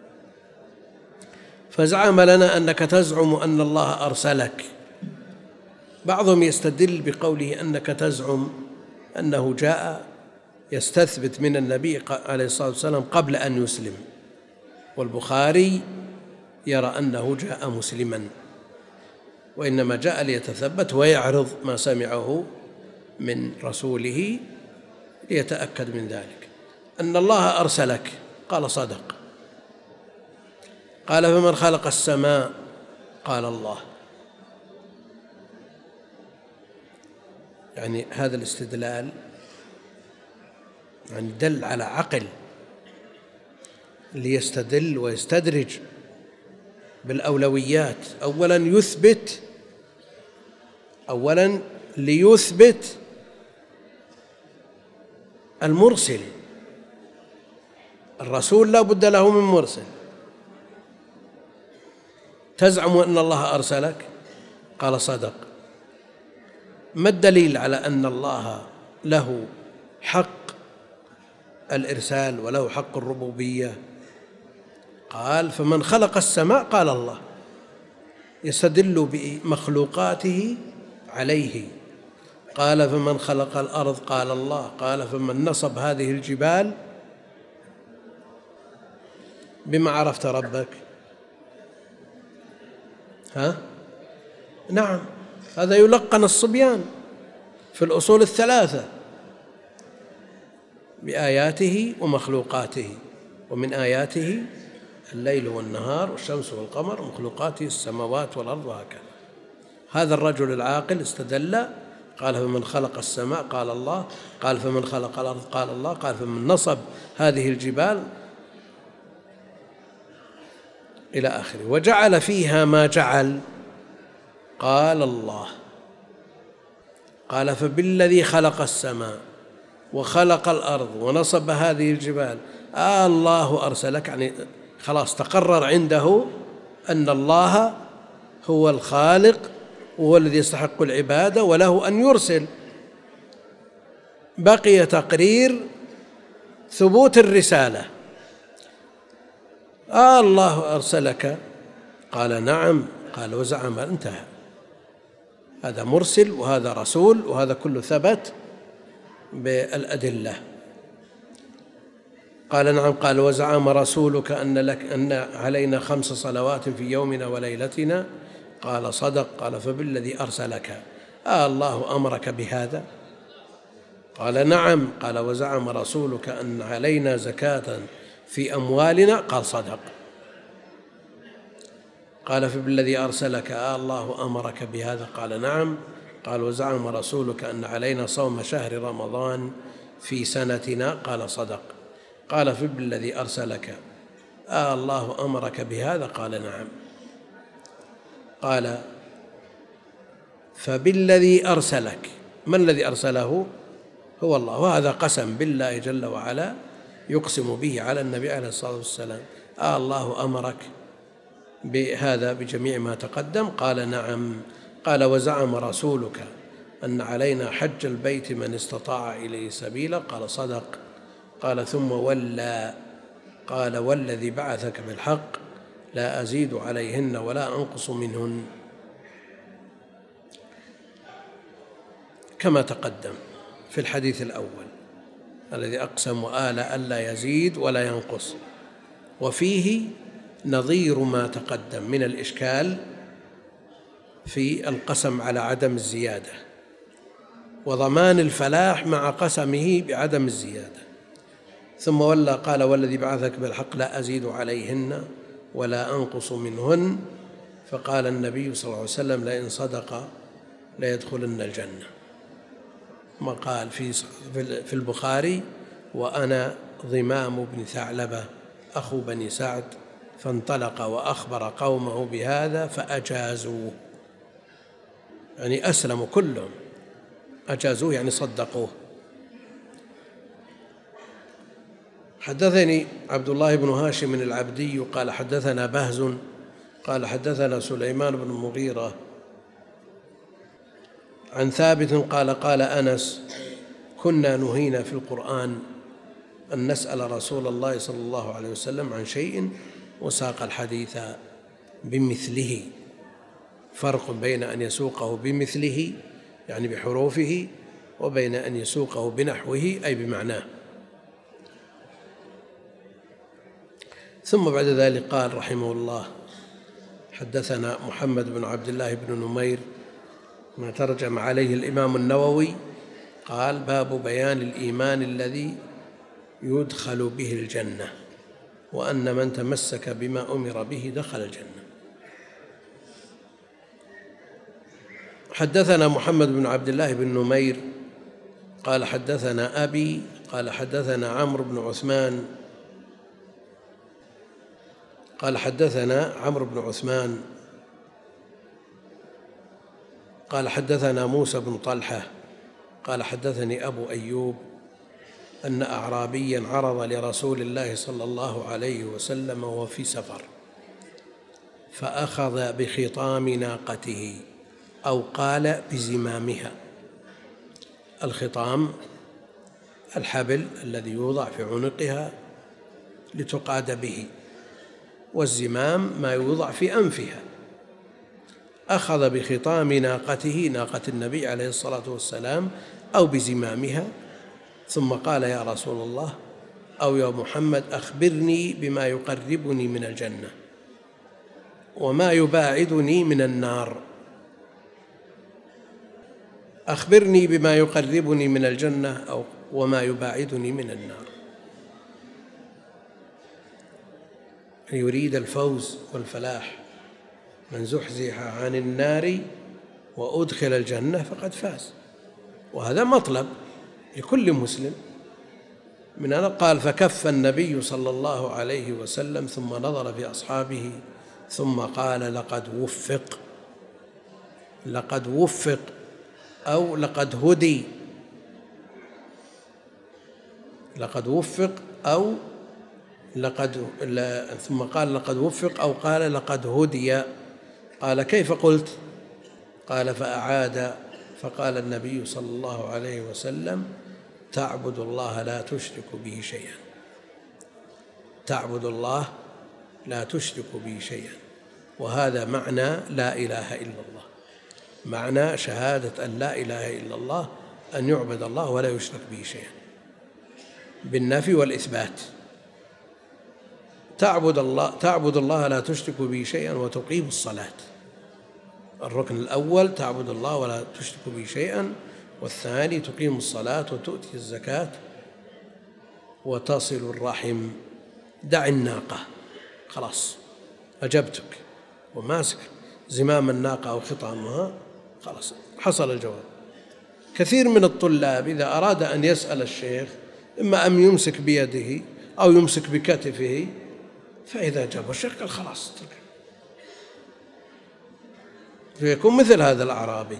فزعم لنا أنك تزعم أن الله أرسلك. بعضهم يستدل بقوله أنك تزعم أنه جاء يستثبت من النبي عليه الصلاة والسلام قبل أن يسلم، والبخاري يرى أنه جاء مسلما، وإنما جاء ليتثبت ويعرض ما سمعه من رسوله ليتأكد من ذلك. أن الله أرسلك، قال صدق. قال فمن خلق السماء؟ قال الله. يعني هذا الاستدلال يعني دل على عقل ليستدل ويستدرج بالأولويات. أولا يثبت أولا ليثبت المرسل، الرسول لا بد له من مرسل. تزعم أن الله أرسلك؟ قال صدق. ما الدليل على أن الله له حق الإرسال وله حق الربوبية؟ قال فمن خلق السماء؟ قال الله. يستدل بمخلوقاته عليه. قال فمن خلق الأرض؟ قال الله. قال فمن نصب هذه الجبال؟ بما عرفت ربك؟ ها؟ نعم، هذا يلقن الصبيان في الأصول الثلاثة بآياته ومخلوقاته. ومن آياته الليل والنهار والشمس والقمر، ومخلوقاته السماوات والأرض، وهكذا. هذا الرجل العاقل استدل، قال فمن خلق السماء؟ قال الله. قال فمن خلق الأرض؟ قال الله. قال فمن نصب هذه الجبال؟ إلى آخره. وجعل فيها ما جعل؟ قال الله. قال فبالذي خلق السماء وخلق الأرض ونصب هذه الجبال آه الله أرسلك. يعني خلاص تقرر عنده أن الله هو الخالق وهو الذي يستحق العبادة وله أن يرسل. بقي تقرير ثبوت الرسالة. آه الله أرسلك؟ قال نعم. قال وزعم؟ انتهى. هذا مرسل وهذا رسول، وهذا كله ثبت بالأدلة. قال نعم. قال وزعم رسولك أن لك أن علينا خمس صلوات في يومنا وليلتنا؟ قال صدق. قال فبالذي أرسلك آه الله أمرك بهذا؟ قال نعم. قال وزعم رسولك أن علينا زكاة في أموالنا؟ قال صدق. قال فبالذي أرسلك آه الله أمرك بهذا؟ قال نعم. قال وزعم رسولك أن علينا صوم شهر رمضان في سنتنا؟ قال صدق. قال فبالذي أرسلك آه الله أمرك بهذا؟ قال نعم. قال فبالذي أرسلك، من الذي أرسله؟ هو الله. وهذا قسم بالله جل وعلا يقسم به على النبي عليه الصلاة والسلام. آه الله أمرك بهذا بجميع ما تقدم؟ قال نعم. قال وزعم رسولك أن علينا حج البيت من استطاع إليه سبيلا؟ قال صدق. قال ثم ولى. قال والذي بعثك بالحق لا أزيد عليهن ولا أنقص منهن، كما تقدم في الحديث الأول الذي أقسم وآل ألا يزيد ولا ينقص. وفيه نظير ما تقدم من الإشكال في القسم على عدم الزيادة وضمان الفلاح مع قسمه بعدم الزيادة. ثم ولى. قال والذي بعثك بالحق لا أزيد عليهن ولا أنقص منهن. فقال النبي صلى الله عليه وسلم لئن صدق ليدخلن الجنة. ما قال في في البخاري وأنا ضمام بن ثعلبة أخو بني سعد، فانطلق وأخبر قومه بهذا فأجازوه، يعني أسلموا كلهم، أجازوه يعني صدقوه. حدثني عبد الله بن هاشم العبدي قال حدثنا بهز قال حدثنا سليمان بن المغيرة عن ثابت قال قال أنس: كنا نهينا في القرآن أن نسأل رسول الله صلى الله عليه وسلم عن شيء، وساق الحديث بمثله. فرق بين أن يسوقه بمثله يعني بحروفه، وبين أن يسوقه بنحوه أي بمعناه. ثم بعد ذلك قال رحمه الله: حدثنا محمد بن عبد الله بن نمير، ما ترجم عليه الإمام النووي قال: باب بيان الإيمان الذي يدخل به الجنة، وأن من تمسك بما أمر به دخل الجنة. حدثنا محمد بن عبد الله بن نمير قال حدثنا أبي قال حدثنا عمرو بن عثمان قال حدثنا عمرو بن عثمان قال حدثنا موسى بن طلحة قال حدثني أبو أيوب أن أعرابيا عرض لرسول الله صلى الله عليه وسلم وهو في سفر، فأخذ بخطام ناقته، أو قال بزمامها. الخطام الحبل الذي يوضع في عنقها لتقاد به، والزمام ما يوضع في أنفها. أخذ بخطام ناقته، ناقة النبي عليه الصلاة والسلام، أو بزمامها، ثم قال: يا رسول الله أو يا محمد أخبرني بما يقربني من الجنة وما يباعدني من النار. أخبرني بما يقربني من الجنة أو وما يباعدني من النار. يريد الفوز والفلاح، من زحزح عن النار وأدخل الجنة فقد فاز، وهذا مطلب لكل مسلم. من أنا قال: فكف النبي صلى الله عليه وسلم ثم نظر في أصحابه ثم قال: لقد وفق، لقد وفق، أو لقد هدي، لقد وفق أو لقد ثم قال: لقد وفق، أو قال: لقد هدي. قال: كيف قلت؟ قال: فأعاد، فقال النبي صلى الله عليه وسلم: تعبد الله لا تشرك به شيئا، تعبد الله لا تشرك به شيئا. وهذا معنى لا إله إلا الله، معنى شهادة أن لا إله إلا الله أن يعبد الله ولا يشرك به شيئا، بالنفي والإثبات. تعبد الله تعبد الله لا تشرك به شيئا وتقيم الصلاة. الركن الأول تعبد الله ولا تشرك به شيئا، والثاني تقيم الصلاة وتؤتي الزكاة وتصل الرحم. دع الناقة، خلاص أجبتك، وماسك زمام الناقة أو خطامها، خلاص حصل الجواب. كثير من الطلاب إذا أراد أن يسأل الشيخ إما أن يمسك بيده أو يمسك بكتفه، فإذا جابه الشيخ قال: خلاص اترك. فيكون مثل هذا الأعرابي.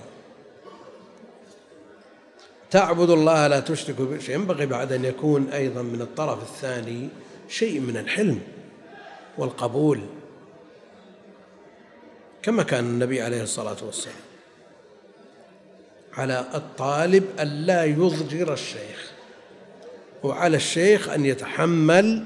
تعبد الله لا تشرك به شيئا، ينبغي بعد أن يكون أيضا من الطرف الثاني شيء من الحلم والقبول، كما كان النبي عليه الصلاة والسلام. على الطالب أن لا يضجر الشيخ، وعلى الشيخ أن يتحمل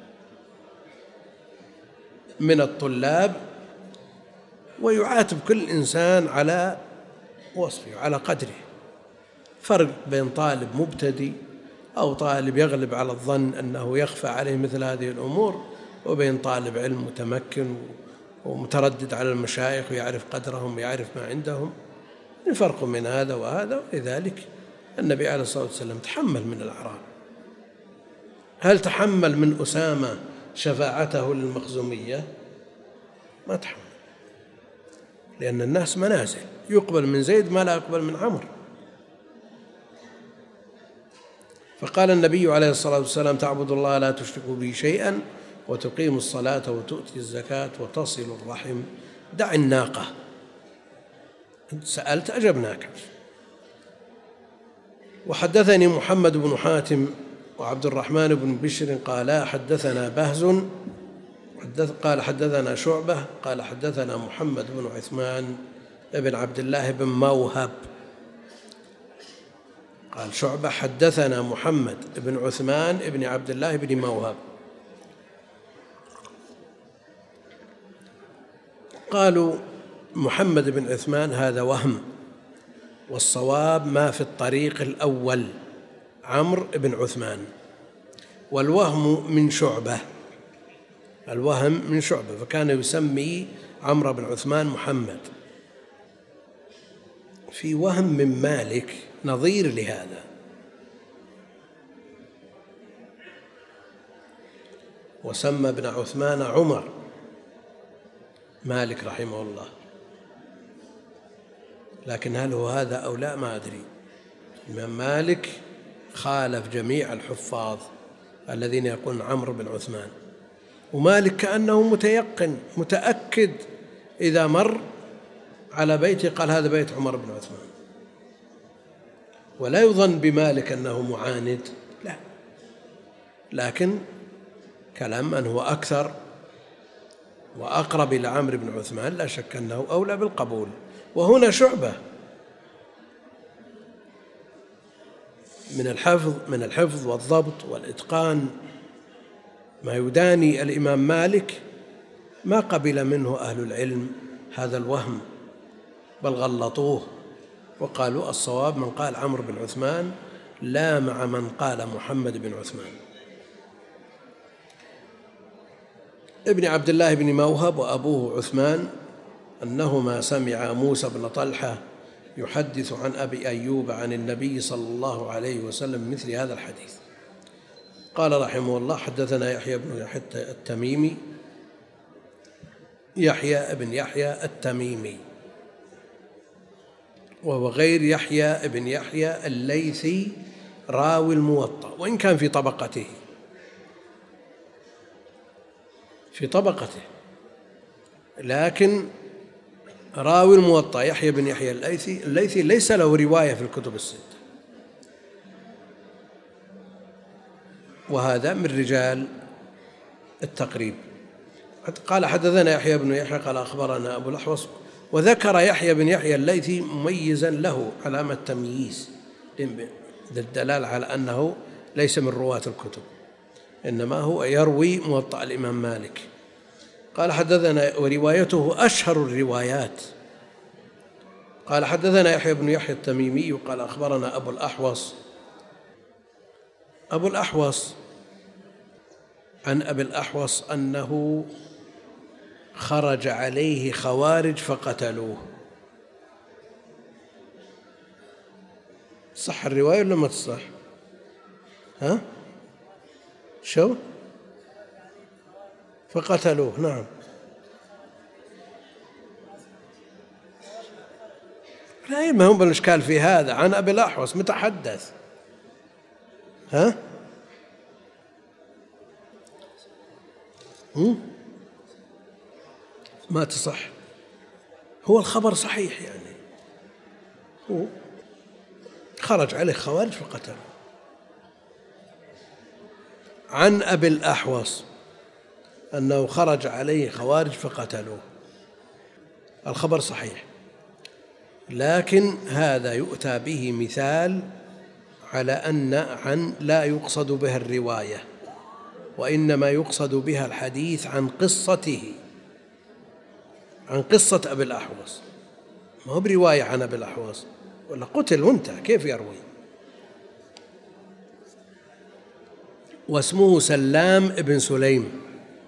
من الطلاب ويعاتب كل إنسان على وصفه على قدره. فرق بين طالب مبتدئ أو طالب يغلب على الظن أنه يخفى عليه مثل هذه الأمور، وبين طالب علم متمكن ومتردد على المشايخ ويعرف قدرهم ويعرف ما عندهم. الفرق من هذا وهذا. ولذلك النبي عليه الصلاة والسلام تحمل من الأعراب. هل تحمل من أسامة شفاعته للمخزومية؟ ما تحمل، لأن الناس منازل، يقبل من زيد ما لا يقبل من عمرو. فقال النبي عليه الصلاة والسلام: تعبد الله لا تشرك به شيئا وتقيم الصلاة وتؤتي الزكاة وتصل الرحم. دع الناقة، سألت أجبناك. وحدثني محمد بن حاتم وعبد الرحمن بن بشر قال حدثنا بهز قال حدثنا شعبة قال حدثنا محمد بن عثمان بن عبد الله بن موهب قال شعبة حدثنا محمد بن عثمان بن عبد الله بن موهب. قالوا محمد بن عثمان هذا وهم، والصواب ما في الطريق الأول عمرو بن عثمان، والوهم من شعبة، الوهم من شعبة، فكان يسمي عمرو بن عثمان محمد. في وهم من مالك نظير لهذا، وسمى ابن عثمان عمر مالك رحمه الله، لكن هل هو هذا أو لا ما أدري. الإمام مالك خالف جميع الحفاظ الذين يقولون عمرو بن عثمان، ومالك كأنه متيقن متأكد إذا مر على بيته قال هذا بيت عمر بن عثمان، ولا يظن بمالك أنه معاند، لا، لكن كلام من هو أكثر وأقرب إلى عمرو بن عثمان لا شك أنه أولى بالقبول. وهنا شعبة من الحفظ من الحفظ والضبط والإتقان ما يداني الإمام مالك، ما قبل منه أهل العلم هذا الوهم، بل غلطوه وقالوا الصواب من قال عمرو بن عثمان لا مع من قال محمد بن عثمان. ابن عبد الله بن موهب وأبوه عثمان أنهما سمع موسى بن طلحة يحدث عن أبي أيوب عن النبي صلى الله عليه وسلم مثل هذا الحديث. قال رحمه الله حدثنا يحيى بن يحيى التميمي، يحيى بن يحيى التميمي، وهو غير يحيى بن يحيى الليثي راوي الموطأ، وإن كان في طبقته في طبقته لكن راوي الموطأ يحيى بن يحيى الليثي الليثي ليس له رواية في الكتب الستة، وهذا من رجال التقريب. قال حدثنا يحيى بن يحيى قال أخبرنا أبو الأحوص، وذكر يحيى بن يحيى الليثي مميزا له علامة تمييز للدلالة على أنه ليس من رواة الكتب، إنما هو يروي موطأ الإمام مالك. قال حدثنا وروايته أشهر الروايات. قال حدثنا يحيى بن يحيى التميمي قال أخبرنا أبو الأحوص. أبو الأحوص عن أبي الأحوص أنه خرج عليه خوارج فقتلوه. صح الرواية ولا ما تصح؟ ها؟ شو؟ فقتلوه. نعم. لا ما هم الإشكال في هذا. عن أبي الأحوص متحدث. ها؟ هم؟ ما تصح. هو الخبر صحيح يعني. هو خرج عليه خوارج فقتلوه. عن أبي الأحوص أنه خرج عليه خوارج فقتلوه. الخبر صحيح، لكن هذا يؤتى به مثال على أن عن لا يقصد بها الرواية، وإنما يقصد بها الحديث عن قصته، عن قصة أبي الأحوص، ما هو برواية عن أبي الأحوص، ولا قتل وانتهى كيف يروي. واسمه سلام بن سليم.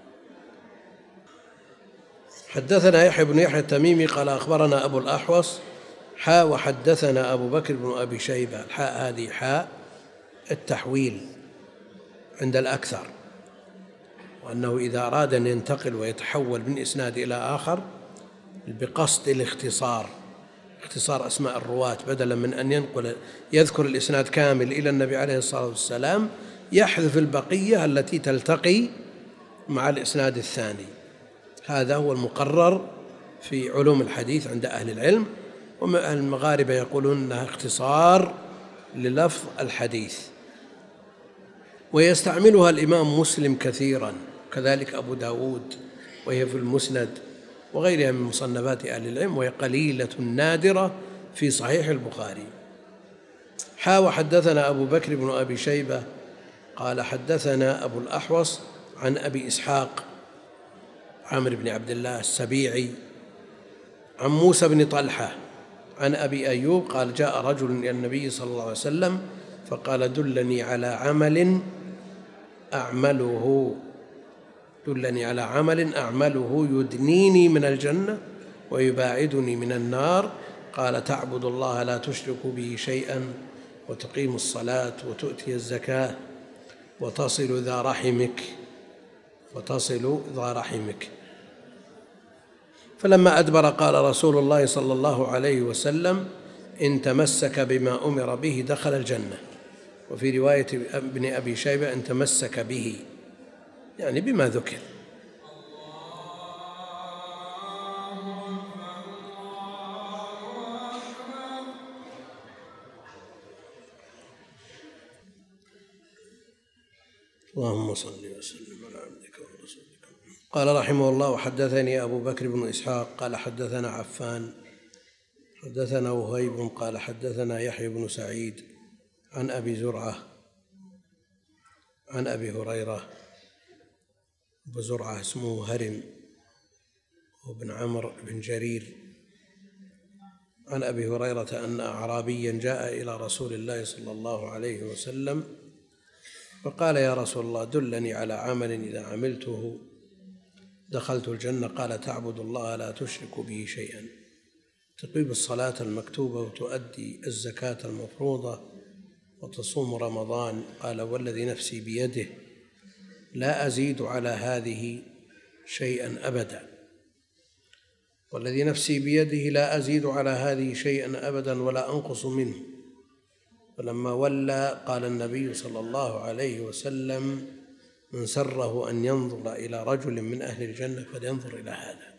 حدثنا يحيى بن يحيى التميمي قال أخبرنا أبو الأحوص حاء وحدثنا أبو بكر بن أبي شيبة. الحاء هذه حاء التحويل عند الأكثر، وأنه إذا أراد أن ينتقل ويتحول من إسناد إلى آخر بقصد الاختصار، اختصار أسماء الرواة، بدلا من أن ينقل يذكر الإسناد كامل إلى النبي عليه الصلاة والسلام يحذف البقية التي تلتقي مع الإسناد الثاني. هذا هو المقرر في علوم الحديث عند أهل العلم، والمغاربة يقولون أنها اختصار للفظ الحديث، ويستعملها الإمام مسلم كثيرا، كذلك أبو داود وهي في المسند وغيرها من مصنفات أهل العلم، وهي قليلة نادرة في صحيح البخاري. حا وحدثنا أبو بكر بن أبي شيبة قال حدثنا أبو الأحوص عن أبي إسحاق عامر بن عبد الله السبيعي عن موسى بن طلحة عن أبي أيوب قال جاء رجل إلى النبي صلى الله عليه وسلم فقال دلني على عمل أعمله دلني على عمل أعمله يدنيني من الجنة ويباعدني من النار. قال تعبد الله لا تشرك به شيئا وتقيم الصلاة وتؤتي الزكاة وتصل ذا رحمك وتصل ذا رحمك. فلما أدبر قال رسول الله صلى الله عليه وسلم إن تمسك بما أمر به دخل الجنة. وفي رواية ابن أبي شيبة إن تمسك به يعني بما ذكر. اللهم صل وسلم على عبدك ورسولك. قال رحمه الله وحدثني أبو بكر بن إسحاق قال حدثنا عفان حدثنا وهيب قال حدثنا يحيى بن سعيد عن أبي زرعة عن أبي هريرة. أبو زرعة اسمه هرم وابن عمرو بن جرير عن أبي هريرة أن أعرابيا جاء إلى رسول الله صلى الله عليه وسلم فقال يا رسول الله دلني على عمل إذا عملته دخلت الجنة. قال تعبد الله لا تشرك به شيئا تقيم الصلاة المكتوبة وتؤدي الزكاة المفروضة وتصوم رمضان. قال والذي نفسي بيده لا أزيد على هذه شيئا أبدا والذي نفسي بيده لا أزيد على هذه شيئا أبدا ولا أنقص منه. فلما ولى قال النبي صلى الله عليه وسلم من سره أن ينظر إلى رجل من أهل الجنة فلينظر إلى هذا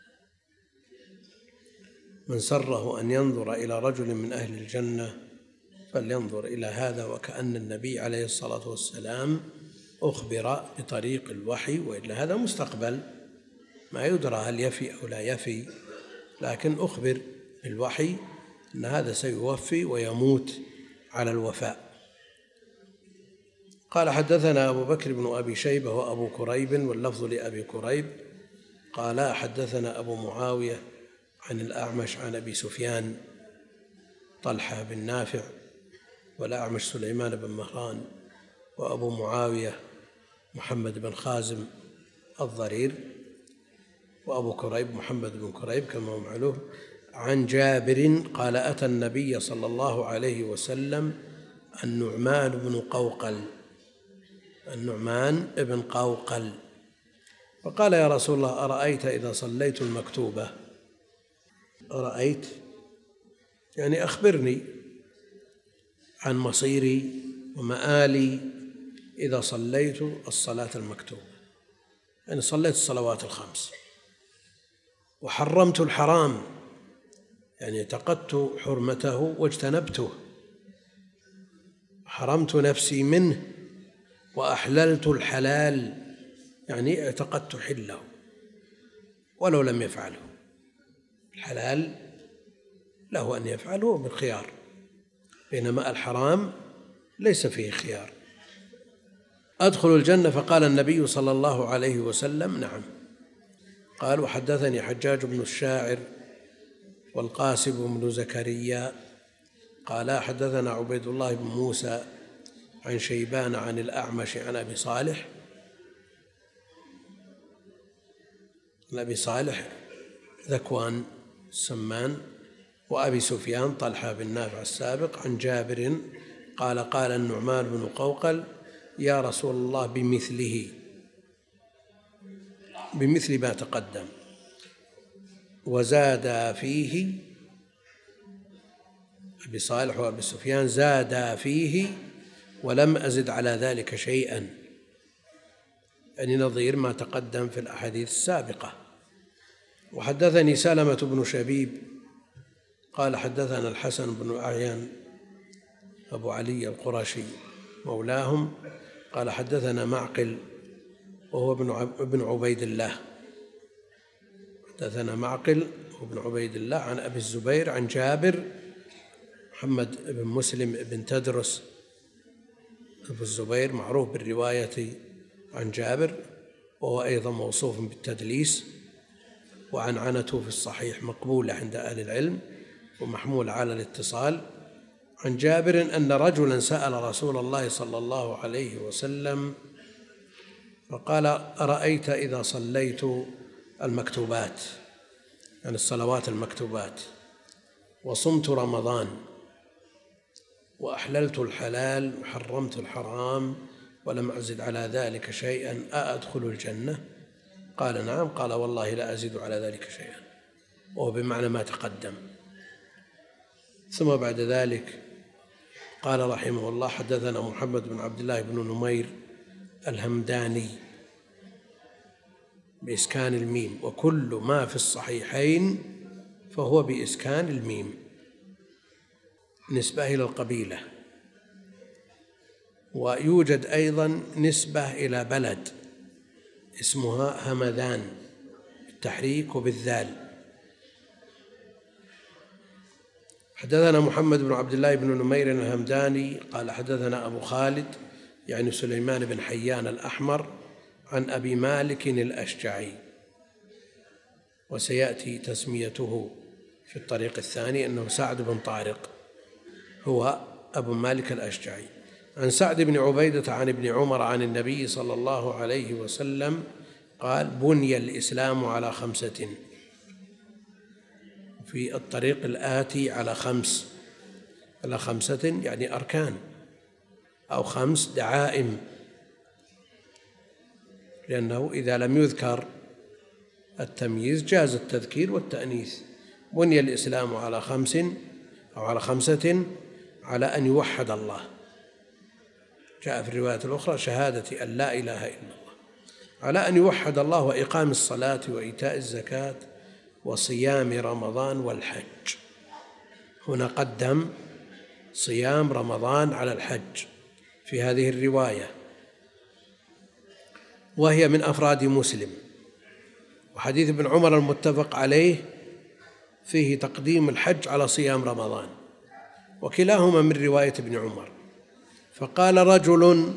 من سره أن ينظر إلى رجل من أهل الجنة فلينظر إلى هذا. وكأن النبي عليه الصلاة والسلام أخبر بطريق الوحي، وإلا هذا مستقبل ما يدرى هل يفي أو لا يفي، لكن أخبر بالوحي أن هذا سيوفي ويموت على الوفاء. قال حدثنا أبو بكر بن أبي شيبة وأبو كريب واللفظ لأبي كريب قال حدثنا أبو معاوية عن الأعمش عن أبي سفيان طلحة بن نافع والأعمش سليمان بن مهران وأبو معاوية محمد بن خازم الضرير وأبو كريب محمد بن كريب كما هو معلوم عن جابر قال أتى النبي صلى الله عليه وسلم النعمان بن قوقل النعمان بن قوقل فقال يا رسول الله أرأيت إذا صليت المكتوبة أرأيت يعني أخبرني عن مصيري ومآلي إذا صليت الصلاة المكتوبة، يعني صليت الصلوات الخمس وحرمت الحرام يعني اعتقدت حرمته واجتنبته، حرمت نفسي منه وأحللت الحلال يعني اعتقدت حله ولو لم يفعله. الحلال له أن يفعله بالخيار بينما الحرام ليس فيه خيار. أدخل الجنة فقال النبي صلى الله عليه وسلم نعم. قال وحدثني حجاج بن الشاعر والقاسم بن زكريا قال حدثنا عبيد الله بن موسى عن شيبان عن الأعمش عن أبي صالح عن أبي صالح ذكوان السمان وأبي سفيان طلحة بن نافع السابق عن جابر قال قال النعمان بن قوقل يا رسول الله بمثله بمثل ما تقدم وزاد فيه أبي صالح وأبي سفيان زاد فيه ولم أزد على ذلك شيئا، يعني نظير ما تقدم في الأحاديث السابقة. وحدثني سلمة بن شبيب قال حدثنا الحسن بن أعين أبو علي القرشي مولاهم قال حدثنا معقل وهو ابن عبيد الله حدثنا معقل وابن عبيد الله عن أبي الزبير عن جابر محمد بن مسلم بن تدرس أبو الزبير معروف بالرواية عن جابر، وهو أيضا موصوف بالتدليس، وعنعنته في الصحيح مقبولة عند أهل العلم ومحمول على الاتصال. عن جابر أن رجلا سأل رسول الله صلى الله عليه وسلم فقال: أرأيت إذا صليت المكتوبات، يعني الصلوات المكتوبات، وصمت رمضان وأحللت الحلال وحرمت الحرام ولم أزد على ذلك شيئا، أأدخل الجنة؟ قال: نعم. قال: والله لا أزيد على ذلك شيئا، وهو بمعنى ما تقدم. ثم بعد ذلك قال رحمه الله: حدثنا محمد بن عبد الله بن نمير الهمداني بإسكان الميم، وكل ما في الصحيحين فهو بإسكان الميم، نسبة إلى القبيلة. ويوجد أيضا نسبة إلى بلد اسمها همذان بالتحريك وبالذال. حدثنا محمد بن عبد الله بن نمير الهمداني قال: حدثنا أبو خالد يعني سليمان بن حيان الأحمر عن أبي مالك الأشجعي، وسيأتي تسميته في الطريق الثاني أنه سعد بن طارق، هو أبو مالك الأشجعي، عن سعد بن عبيدة عن ابن عمر عن النبي صلى الله عليه وسلم قال: بني الإسلام على خمسة. في الطريق الآتي على خمس، على خمسة يعني أركان أو خمس دعائم، لأنه إذا لم يذكر التمييز جاز التذكير والتأنيث. بني الإسلام على خمس أو على خمسة: على أن يوحد الله، جاء في الرواية الأخرى شهادة أن لا إله إلا الله، على أن يوحد الله، وإقام الصلاة وإيتاء الزكاة وصيام رمضان والحج. هنا قدم صيام رمضان على الحج في هذه الرواية، وهي من أفراد مسلم. وحديث ابن عمر المتفق عليه فيه تقديم الحج على صيام رمضان، وكلاهما من رواية ابن عمر. فقال رجل،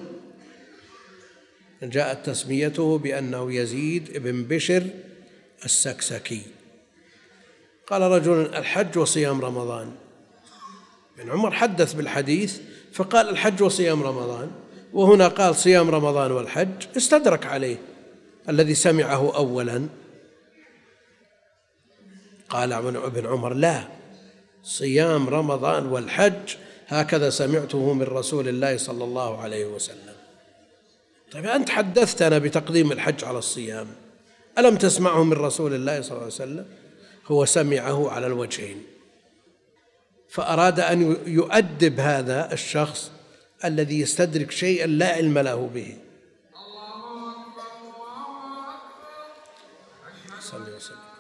جاءت تسميته بأنه يزيد بن بشر السكسكي، قال رجل: الحج وصيام رمضان. ابن عمر حدث بالحديث فقال: الحج وصيام رمضان، وهنا قال: صيام رمضان والحج، استدرك عليه الذي سمعه أولا. قال ابن عمر: لا، صيام رمضان والحج هكذا سمعته من رسول الله صلى الله عليه وسلم. طيب أنت حدثتنا بتقديم الحج على الصيام، ألم تسمعه من رسول الله صلى الله عليه وسلم؟ هو سمعه على الوجهين، فأراد أن يؤدب هذا الشخص الذي يستدرك شيئا لا علم له به. صلى الله عليه وسلم.